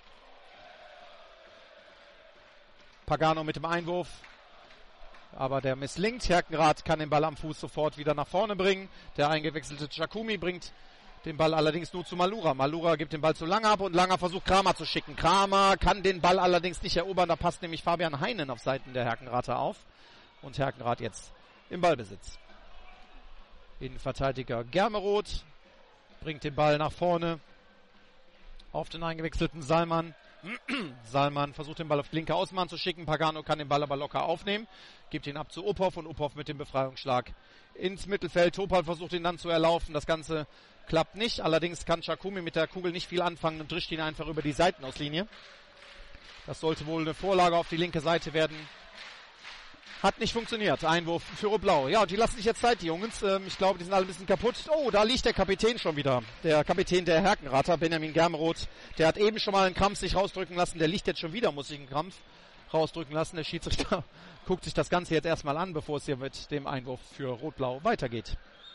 Pagano mit dem Einwurf. Aber der misslingt. Herkenrath kann den Ball am Fuß sofort wieder nach vorne bringen. Der eingewechselte Giacumi bringt den Ball allerdings nur zu Malura. Malura gibt den Ball zu Langer ab und Langer versucht Kramer zu schicken. Kramer kann den Ball allerdings nicht erobern. Da passt nämlich Fabian Heinen auf Seiten der Herkenrather auf. Und Herkenrath jetzt im Ballbesitz. Innenverteidiger Germeroth bringt den Ball nach vorne auf den eingewechselten Salman. Salman versucht den Ball auf die linke Außenbahn zu schicken. Pagano kann den Ball aber locker aufnehmen. Gibt ihn ab zu Uphoff und Uphoff mit dem Befreiungsschlag ins Mittelfeld. Topal versucht ihn dann zu erlaufen. Das Ganze klappt nicht. Allerdings kann Giacumi mit der Kugel nicht viel anfangen und drischt ihn einfach über die Seitenauslinie. Das sollte wohl eine Vorlage auf die linke Seite werden. Hat nicht funktioniert. Einwurf für Rot-Blau. Ja, und die lassen sich jetzt Zeit, die Jungs. Ich glaube, die sind alle ein bisschen kaputt. Oh, da liegt der Kapitän schon wieder. Der Kapitän der Herkenrather, Benjamin Germeroth. Der hat eben schon mal einen Krampf sich rausdrücken lassen. Der liegt jetzt schon wieder, muss sich einen Krampf rausdrücken lassen. Der Schiedsrichter guckt sich das Ganze jetzt erstmal an, bevor es hier mit dem Einwurf für Rot-Blau weitergeht.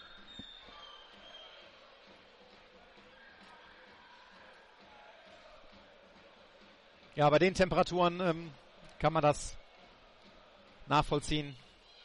Ja, bei den Temperaturen kann man das nachvollziehen,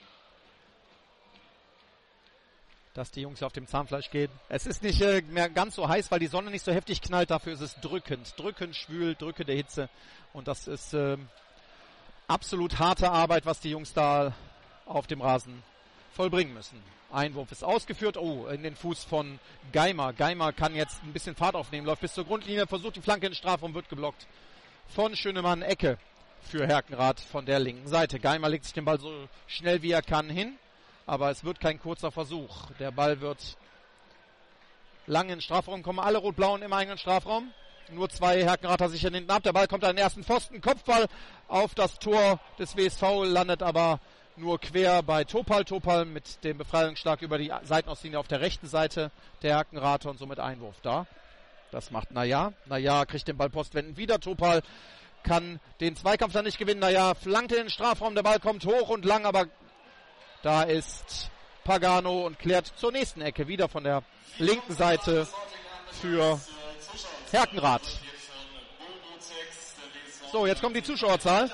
dass die Jungs auf dem Zahnfleisch gehen. Es ist nicht mehr ganz so heiß, weil die Sonne nicht so heftig knallt. Dafür ist es drückend schwül, drückende Hitze. Und das ist absolut harte Arbeit, was die Jungs da auf dem Rasen vollbringen müssen. Einwurf ist ausgeführt. Oh, in den Fuß von Geimer. Geimer kann jetzt ein bisschen Fahrt aufnehmen, läuft bis zur Grundlinie, versucht die Flanke in den Strafraum, wird geblockt von Schönemann. Ecke für Herkenrath von der linken Seite. Geimer legt sich den Ball so schnell wie er kann hin, aber es wird kein kurzer Versuch. Der Ball wird lang in den Strafraum kommen. Alle Rot-Blauen im eigenen Strafraum. Nur 2 Herkenrather sichern hinten ab. Der Ball kommt an den ersten Pfosten. Kopfball auf das Tor des WSV, landet aber nur quer bei Topal. Topal mit dem Befreiungsschlag über die Seitenauslinie auf der rechten Seite der Herkenrather und somit Einwurf da. Das macht Naja. Naja kriegt den Ball postwendend wieder. Topal kann den Zweikampf dann nicht gewinnen. Naja flankt in den Strafraum. Der Ball kommt hoch und lang, aber da ist Pagano und klärt zur nächsten Ecke wieder von der linken Seite für Herkenrath. So, jetzt kommt die Zuschauerzahl.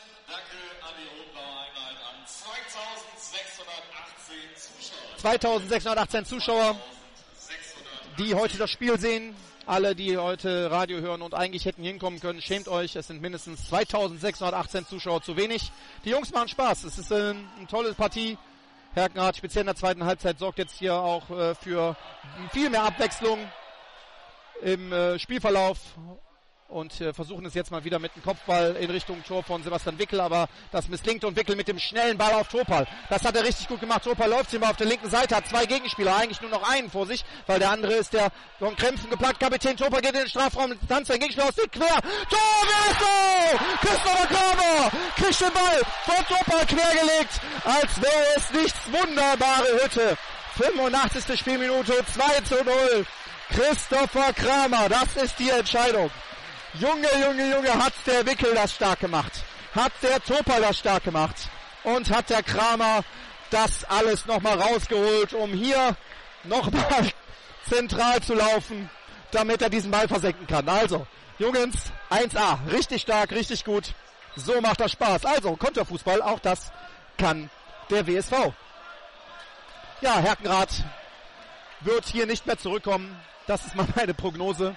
2618 Zuschauer, die heute das Spiel sehen. Alle, die heute Radio hören und eigentlich hätten hinkommen können, schämt euch. Es sind mindestens 2618 Zuschauer zu wenig. Die Jungs machen Spaß. Es ist eine tolle Partie. Herkenrath, speziell in der zweiten Halbzeit, sorgt jetzt hier auch für viel mehr Abwechslung im Spielverlauf und versuchen es jetzt mal wieder mit dem Kopfball in Richtung Tor von Sebastian Wickel, aber das misslingt und Wickel mit dem schnellen Ball auf Topal. Das hat er richtig gut gemacht. Topal läuft hier mal auf der linken Seite, hat 2 Gegenspieler, eigentlich nur noch einen vor sich, weil der andere ist der von Krämpfen geplagt. Kapitän Topal geht in den Strafraum, tanzt ein Gegenspieler aus, quer. Tor! Christopher Kramer kriegt den Ball von Topal quergelegt, als wäre es nichts. Wunderbare Hütte. 85. Spielminute, 2:0. Christopher Kramer, das ist die Entscheidung. Junge, hat der Wickel das stark gemacht. Hat der Topal das stark gemacht. Und hat der Kramer das alles nochmal rausgeholt, um hier nochmal zentral zu laufen, damit er diesen Ball versenken kann. Also, Jungens, 1A. Richtig stark, richtig gut. So macht das Spaß. Also, Konterfußball, auch das kann der WSV. Ja, Herkenrath wird hier nicht mehr zurückkommen. Das ist mal meine Prognose.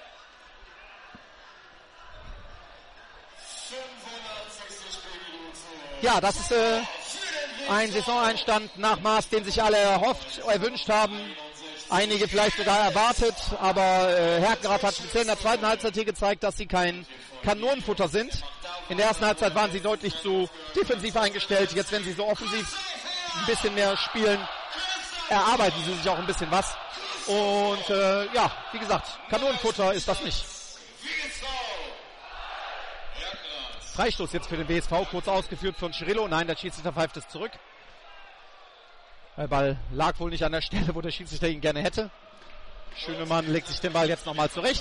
Ja, das ist ein Saisoneinstand nach Maß, den sich alle erwünscht haben. Einige vielleicht sogar erwartet, aber Herkenrath hat speziell in der zweiten Halbzeit hier gezeigt, dass sie kein Kanonenfutter sind. In der ersten Halbzeit waren sie deutlich zu defensiv eingestellt. Jetzt, wenn sie so offensiv ein bisschen mehr spielen, erarbeiten sie sich auch ein bisschen was. Und ja, wie gesagt, Kanonenfutter ist das nicht. Freistoß jetzt für den WSV, kurz ausgeführt von Cirillo. Nein, der Schiedsrichter pfeift es zurück. Der Ball lag wohl nicht an der Stelle, wo der Schiedsrichter ihn gerne hätte. Schönemann legt sich den Ball jetzt nochmal zurecht.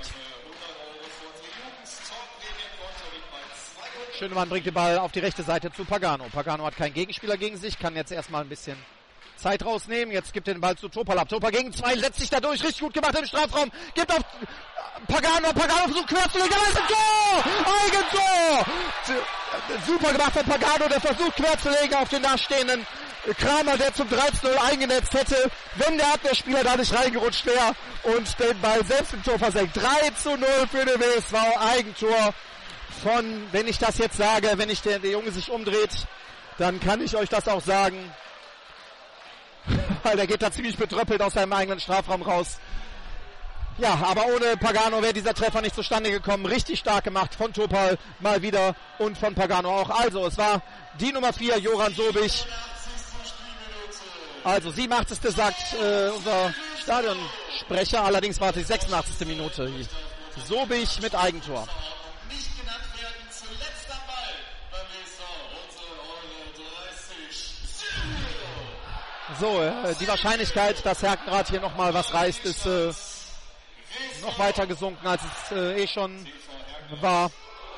Schönemann bringt den Ball auf die rechte Seite zu Pagano. Pagano hat keinen Gegenspieler gegen sich, kann jetzt erstmal ein bisschen Zeit rausnehmen. Jetzt gibt er den Ball zu Topal ab. Topal gegen 2, setzt sich da durch, richtig gut gemacht im Strafraum. Gibt auf Pagano. Pagano versucht quer zu legen. Da ist ein Tor! Eigentor! Super gemacht von Pagano, der versucht quer zu legen auf den nachstehenden Kramer, der zum 3:0 eingenetzt hätte, wenn der Abwehrspieler da nicht reingerutscht wäre und den Ball selbst im Tor versenkt. 3:0 für den WSV, Eigentor von, wenn ich das jetzt sage, wenn der Junge sich umdreht, dann kann ich euch das auch sagen, weil der geht da ziemlich betröppelt aus seinem eigenen Strafraum raus. Ja, aber ohne Pagano wäre dieser Treffer nicht zustande gekommen. Richtig stark gemacht von Topal mal wieder und von Pagano auch. Also, es war die Nummer 4, Joran Sobich. Also, 87. sagt unser Stadionsprecher. Allerdings war es die 86. Minute. Sobich mit Eigentor. So, die Wahrscheinlichkeit, dass Herkenrath hier nochmal was reißt, ist noch weiter gesunken, als es schon war.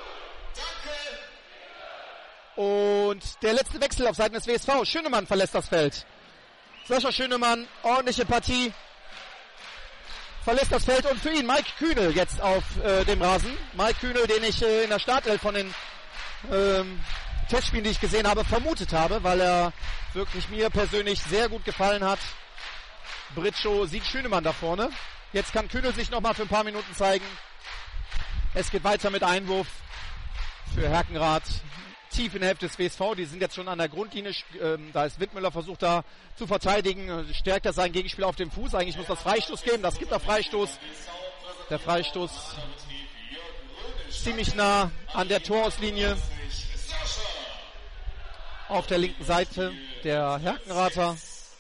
Und der letzte Wechsel auf Seiten des WSV. Schönemann verlässt das Feld. Sascha Schönemann, ordentliche Partie. Verlässt das Feld und für ihn Mike Kühnel jetzt auf dem Rasen. Mike Kühnel, den ich in der Startelf von den Testspielen, die ich gesehen habe, vermutet habe, weil er wirklich mir persönlich sehr gut gefallen hat. Britschow sieht Schönemann da vorne. Jetzt kann Kühnel sich nochmal für ein paar Minuten zeigen. Es geht weiter mit Einwurf für Herkenrath. tief in der Hälfte des WSV. Die sind jetzt schon an der Grundlinie. Da ist Wittmüller, versucht da zu verteidigen. Stärkt er seinen Gegenspieler auf dem Fuß. Eigentlich muss das Freistoß geben. Das gibt der Freistoß. Der Freistoß ziemlich nah an der Torauslinie. Auf der linken Seite der Herkenrather.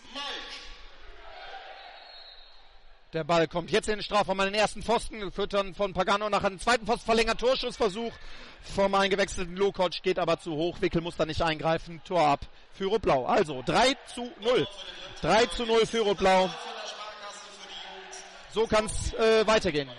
Der Ball kommt jetzt in den Strafraum an den ersten Pfosten, führt dann von Pagano nach einem zweiten Pfosten, verlängert Torschussversuch vom eingewechselten Lokoc, geht aber zu hoch, Wickel muss da nicht eingreifen, Tor ab für Rot-Blau. Also 3:0. 3:0 für Rot-Blau. So kann es weitergehen.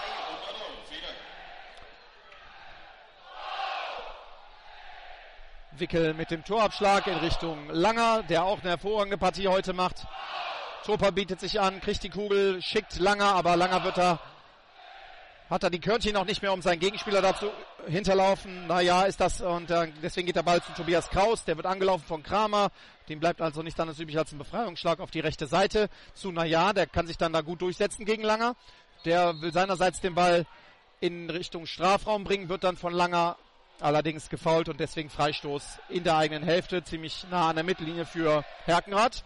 Wickel mit dem Torabschlag in Richtung Langer, der auch eine hervorragende Partie heute macht. Topa bietet sich an, kriegt die Kugel, schickt Langer, aber Langer hat er die Körnchen noch nicht mehr, um seinen Gegenspieler dazu hinterlaufen. Naja, ist das, und deswegen geht der Ball zu Tobias Kraus, der wird angelaufen von Kramer, dem bleibt also nicht anders übrig als ein Befreiungsschlag auf die rechte Seite. Zu Naja, der kann sich dann da gut durchsetzen gegen Langer. Der will seinerseits den Ball in Richtung Strafraum bringen, wird dann von Langer allerdings gefoult und deswegen Freistoß in der eigenen Hälfte, ziemlich nah an der Mittellinie für Herkenrath.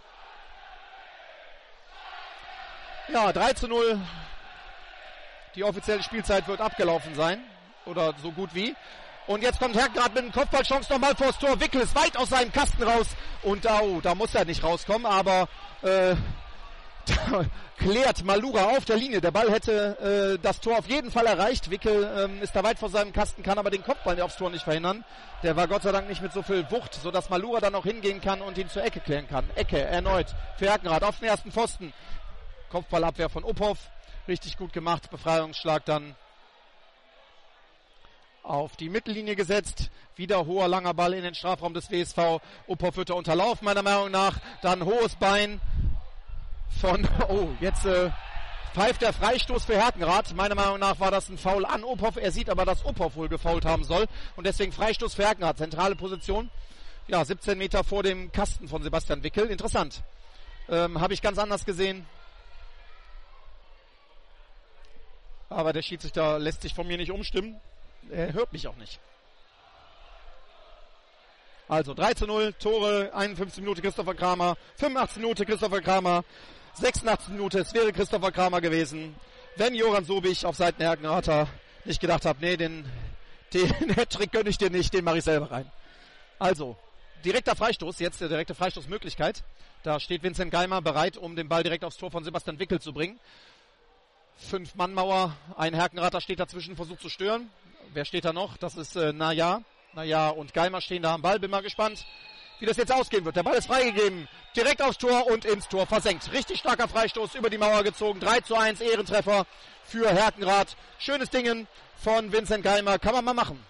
Ja, 3:0. Die offizielle Spielzeit wird abgelaufen sein. Oder so gut wie. Und jetzt kommt Herkenrath mit dem Kopfballchance nochmal vors Tor. Wickel ist weit aus seinem Kasten raus. Und da muss er nicht rauskommen. Aber da klärt Malura auf der Linie. Der Ball hätte das Tor auf jeden Fall erreicht. Wickel ist da weit vor seinem Kasten, kann aber den Kopfball aufs Tor nicht verhindern. Der war Gott sei Dank nicht mit so viel Wucht, sodass Malura dann auch hingehen kann und ihn zur Ecke klären kann. Ecke erneut für Herkenrath auf den ersten Pfosten. Kopfballabwehr von Uphoff, richtig gut gemacht, Befreiungsschlag dann auf die Mittellinie gesetzt, wieder hoher langer Ball in den Strafraum des WSV, Uphoff wird da unterlaufen meiner Meinung nach, dann hohes Bein von, jetzt pfeift der Freistoß für Herkenrath, meiner Meinung nach war das ein Foul an Uphoff, er sieht aber, dass Uphoff wohl gefoult haben soll und deswegen Freistoß für Herkenrath, zentrale Position, ja 17 Meter vor dem Kasten von Sebastian Wickel, interessant, habe ich ganz anders gesehen. Aber der Schiedsrichter lässt sich von mir nicht umstimmen. Er hört mich auch nicht. Also 3:0, Tore, 51 Minute Christopher Kramer, 85 Minute Christopher Kramer, 86 Minute, es wäre Christopher Kramer gewesen, wenn Joran Sobich auf Seiten Herkenrather nicht gedacht hat, nee, den Hattrick gönne ich dir nicht, den mache ich selber rein. Also, direkter Freistoß, jetzt die direkte Freistoßmöglichkeit. Da steht Vincent Geimer bereit, um den Ball direkt aufs Tor von Sebastian Wickel zu bringen. 5-Mann-Mauer, ein Herkenrather steht dazwischen, versucht zu stören. Wer steht da noch? Das ist Naja und Geimer stehen da am Ball. Bin mal gespannt, wie das jetzt ausgehen wird. Der Ball ist freigegeben, direkt aufs Tor und ins Tor versenkt. Richtig starker Freistoß über die Mauer gezogen. 3:1 Ehrentreffer für Herkenrath. Schönes Dingen von Vincent Geimer, kann man mal machen.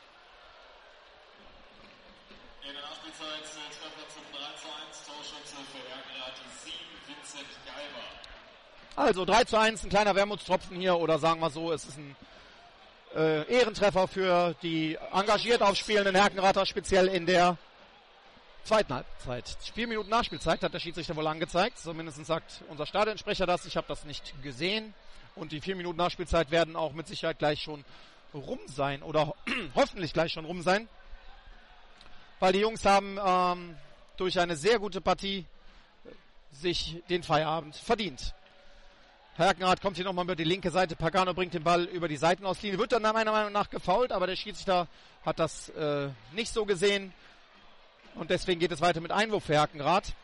In der Nachspielzeit Treffer zum 3:1, Torschütze für Herkenrath 7, Vincent Geimer. Also 3:1, ein kleiner Wermutstropfen hier, oder sagen wir so, es ist ein Ehrentreffer für die engagiert aufspielenden Herkenrather, speziell in der zweiten Halbzeit. 4 Minuten Nachspielzeit hat der Schiedsrichter wohl angezeigt, zumindest sagt unser Stadionsprecher das, ich habe das nicht gesehen. Und die 4 Minuten Nachspielzeit werden auch mit Sicherheit gleich schon rum sein, oder hoffentlich gleich schon rum sein, weil die Jungs haben durch eine sehr gute Partie sich den Feierabend verdient. Herkenrath kommt hier nochmal über die linke Seite. Pagano bringt den Ball über die Seitenauslinie. Wird dann meiner Meinung nach gefoult, aber der Schiedsrichter hat das nicht so gesehen. Und deswegen geht es weiter mit Einwurf für Herkenrath.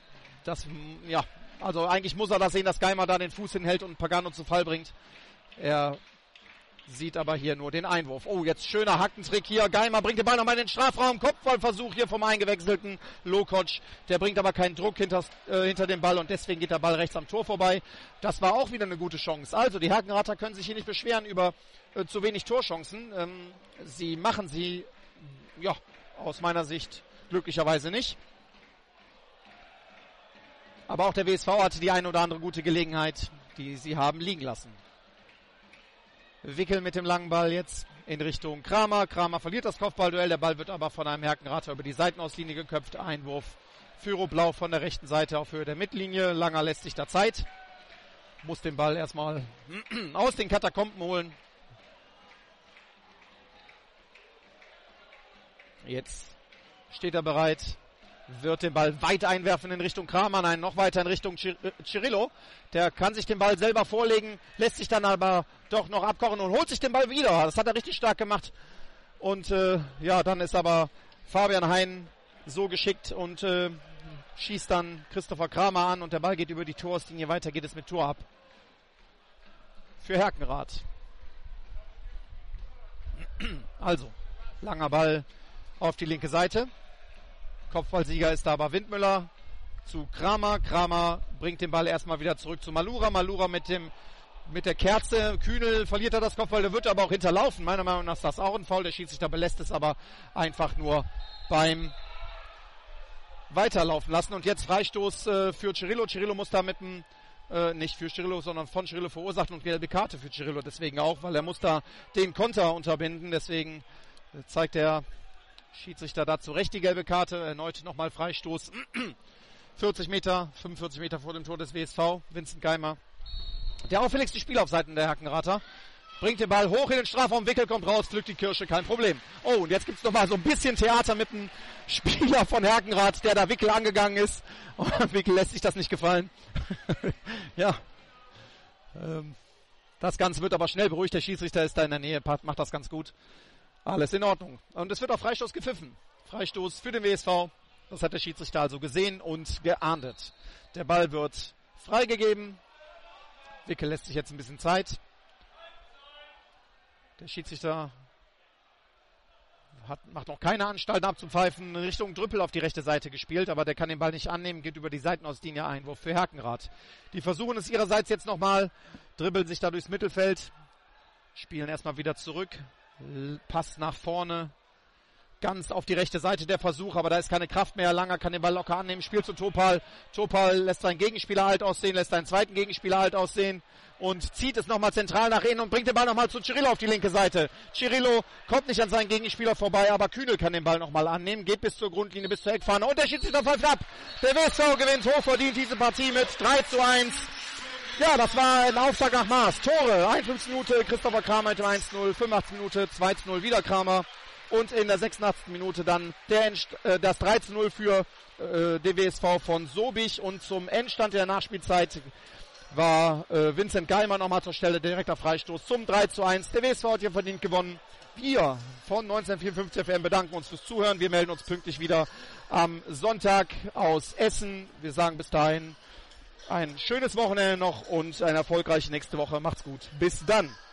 Also eigentlich muss er das sehen, dass Geimer da den Fuß hinhält und Pagano zu Fall bringt. Er sieht aber hier nur den Einwurf. Oh, jetzt schöner Hackentrick hier. Geimer bringt den Ball nochmal in den Strafraum. Kopfballversuch hier vom eingewechselten Lokoc. Der bringt aber keinen Druck hinter dem Ball und deswegen geht der Ball rechts am Tor vorbei. Das war auch wieder eine gute Chance. Also die Herkenrather können sich hier nicht beschweren über zu wenig Torchancen. Sie machen sie, aus meiner Sicht glücklicherweise nicht. Aber auch der WSV hatte die eine oder andere gute Gelegenheit, die sie haben liegen lassen. Wickel mit dem langen Ball jetzt in Richtung Kramer. Kramer verliert das Kopfballduell. Der Ball wird aber von einem Herkenrather über die Seitenauslinie geköpft. Einwurf für Rot-Blau von der rechten Seite auf Höhe der Mittellinie. Langer lässt sich da Zeit. Muss den Ball erstmal aus den Katakomben holen. Jetzt Steht er bereit. Wird den Ball weit einwerfen in Richtung Kramer. Nein, noch weiter in Richtung Cirillo. Der kann sich den Ball selber vorlegen, lässt sich dann aber doch noch abkochen und holt sich den Ball wieder. Das hat er richtig stark gemacht. Und dann ist aber Fabian Hein so geschickt und schießt dann Christopher Kramer an und der Ball geht über die Torauslinie. Weiter geht es mit Tor ab. Für Herkenrath. Also, langer Ball auf die linke Seite. Kopfballsieger ist da aber Windmüller zu Kramer. Kramer bringt den Ball erstmal wieder zurück zu Malura. Malura mit der Kerze. Kühnel verliert er das Kopfball. Der wird aber auch hinterlaufen. Meiner Meinung nach ist das auch ein Foul. Der Schiedsrichter belässt es aber einfach nur beim Weiterlaufen lassen. Und jetzt Freistoß für Cirillo. Cirillo muss da mit dem nicht für Cirillo, sondern von Cirillo verursacht und gelbe Karte für Cirillo deswegen auch, weil er muss da den Konter unterbinden. Deswegen zeigt der Schiedsrichter da zurecht die gelbe Karte. Erneut nochmal Freistoß. 45 Meter vor dem Tor des WSV. Vincent Geimer. Der auffälligste Spieler auf Seiten der Herkenrather. Bringt den Ball hoch in den Strafraum. Wickel kommt raus, pflückt die Kirsche, kein Problem. Oh, und jetzt gibt's nochmal so ein bisschen Theater mit dem Spieler von Herkenrath, der da Wickel angegangen ist. Und Wickel lässt sich das nicht gefallen. Ja. Das Ganze wird aber schnell beruhigt. Der Schiedsrichter ist da in der Nähe, macht das ganz gut. Alles in Ordnung. Und es wird auf Freistoß gepfiffen. Freistoß für den WSV. Das hat der Schiedsrichter also gesehen und geahndet. Der Ball wird freigegeben. Wickel lässt sich jetzt ein bisschen Zeit. Der Schiedsrichter macht noch keine Anstalten abzupfeifen. In Richtung Drüppel auf die rechte Seite gespielt, aber der kann den Ball nicht annehmen, geht über die Seitenauslinie. Einwurf für Herkenrath. Die versuchen es ihrerseits jetzt nochmal, dribbeln sich da durchs Mittelfeld, spielen erstmal wieder zurück. Pass nach vorne, ganz auf die rechte Seite der Versuch, aber da ist keine Kraft mehr. Langer kann den Ball locker annehmen, spielt zu Topal. Topal lässt seinen Gegenspieler alt aussehen, lässt seinen zweiten Gegenspieler alt aussehen und zieht es nochmal zentral nach innen und bringt den Ball nochmal zu Cirillo auf die linke Seite. Cirillo kommt nicht an seinen Gegenspieler vorbei, aber Kühnel kann den Ball nochmal annehmen, geht bis zur Grundlinie, bis zur Eckfahne und der Schiedsrichter pfeift ab. Der WSV gewinnt hochverdient diese Partie mit 3:1. Ja, das war ein Auftakt nach Maß. Tore, 51 Minute Christopher Kramer mit dem 1:0, 85 Minute 2:0 wieder Kramer und in der 86. Minute dann das 3:0 für den WSV von Sobich und zum Endstand der Nachspielzeit war Vincent Geimer nochmal zur Stelle, direkter Freistoß zum 3:1. Der WSV hat hier verdient gewonnen. Wir von 1954 FM bedanken uns fürs Zuhören. Wir melden uns pünktlich wieder am Sonntag aus Essen. Wir sagen bis dahin ein schönes Wochenende noch und eine erfolgreiche nächste Woche. Macht's gut. Bis dann.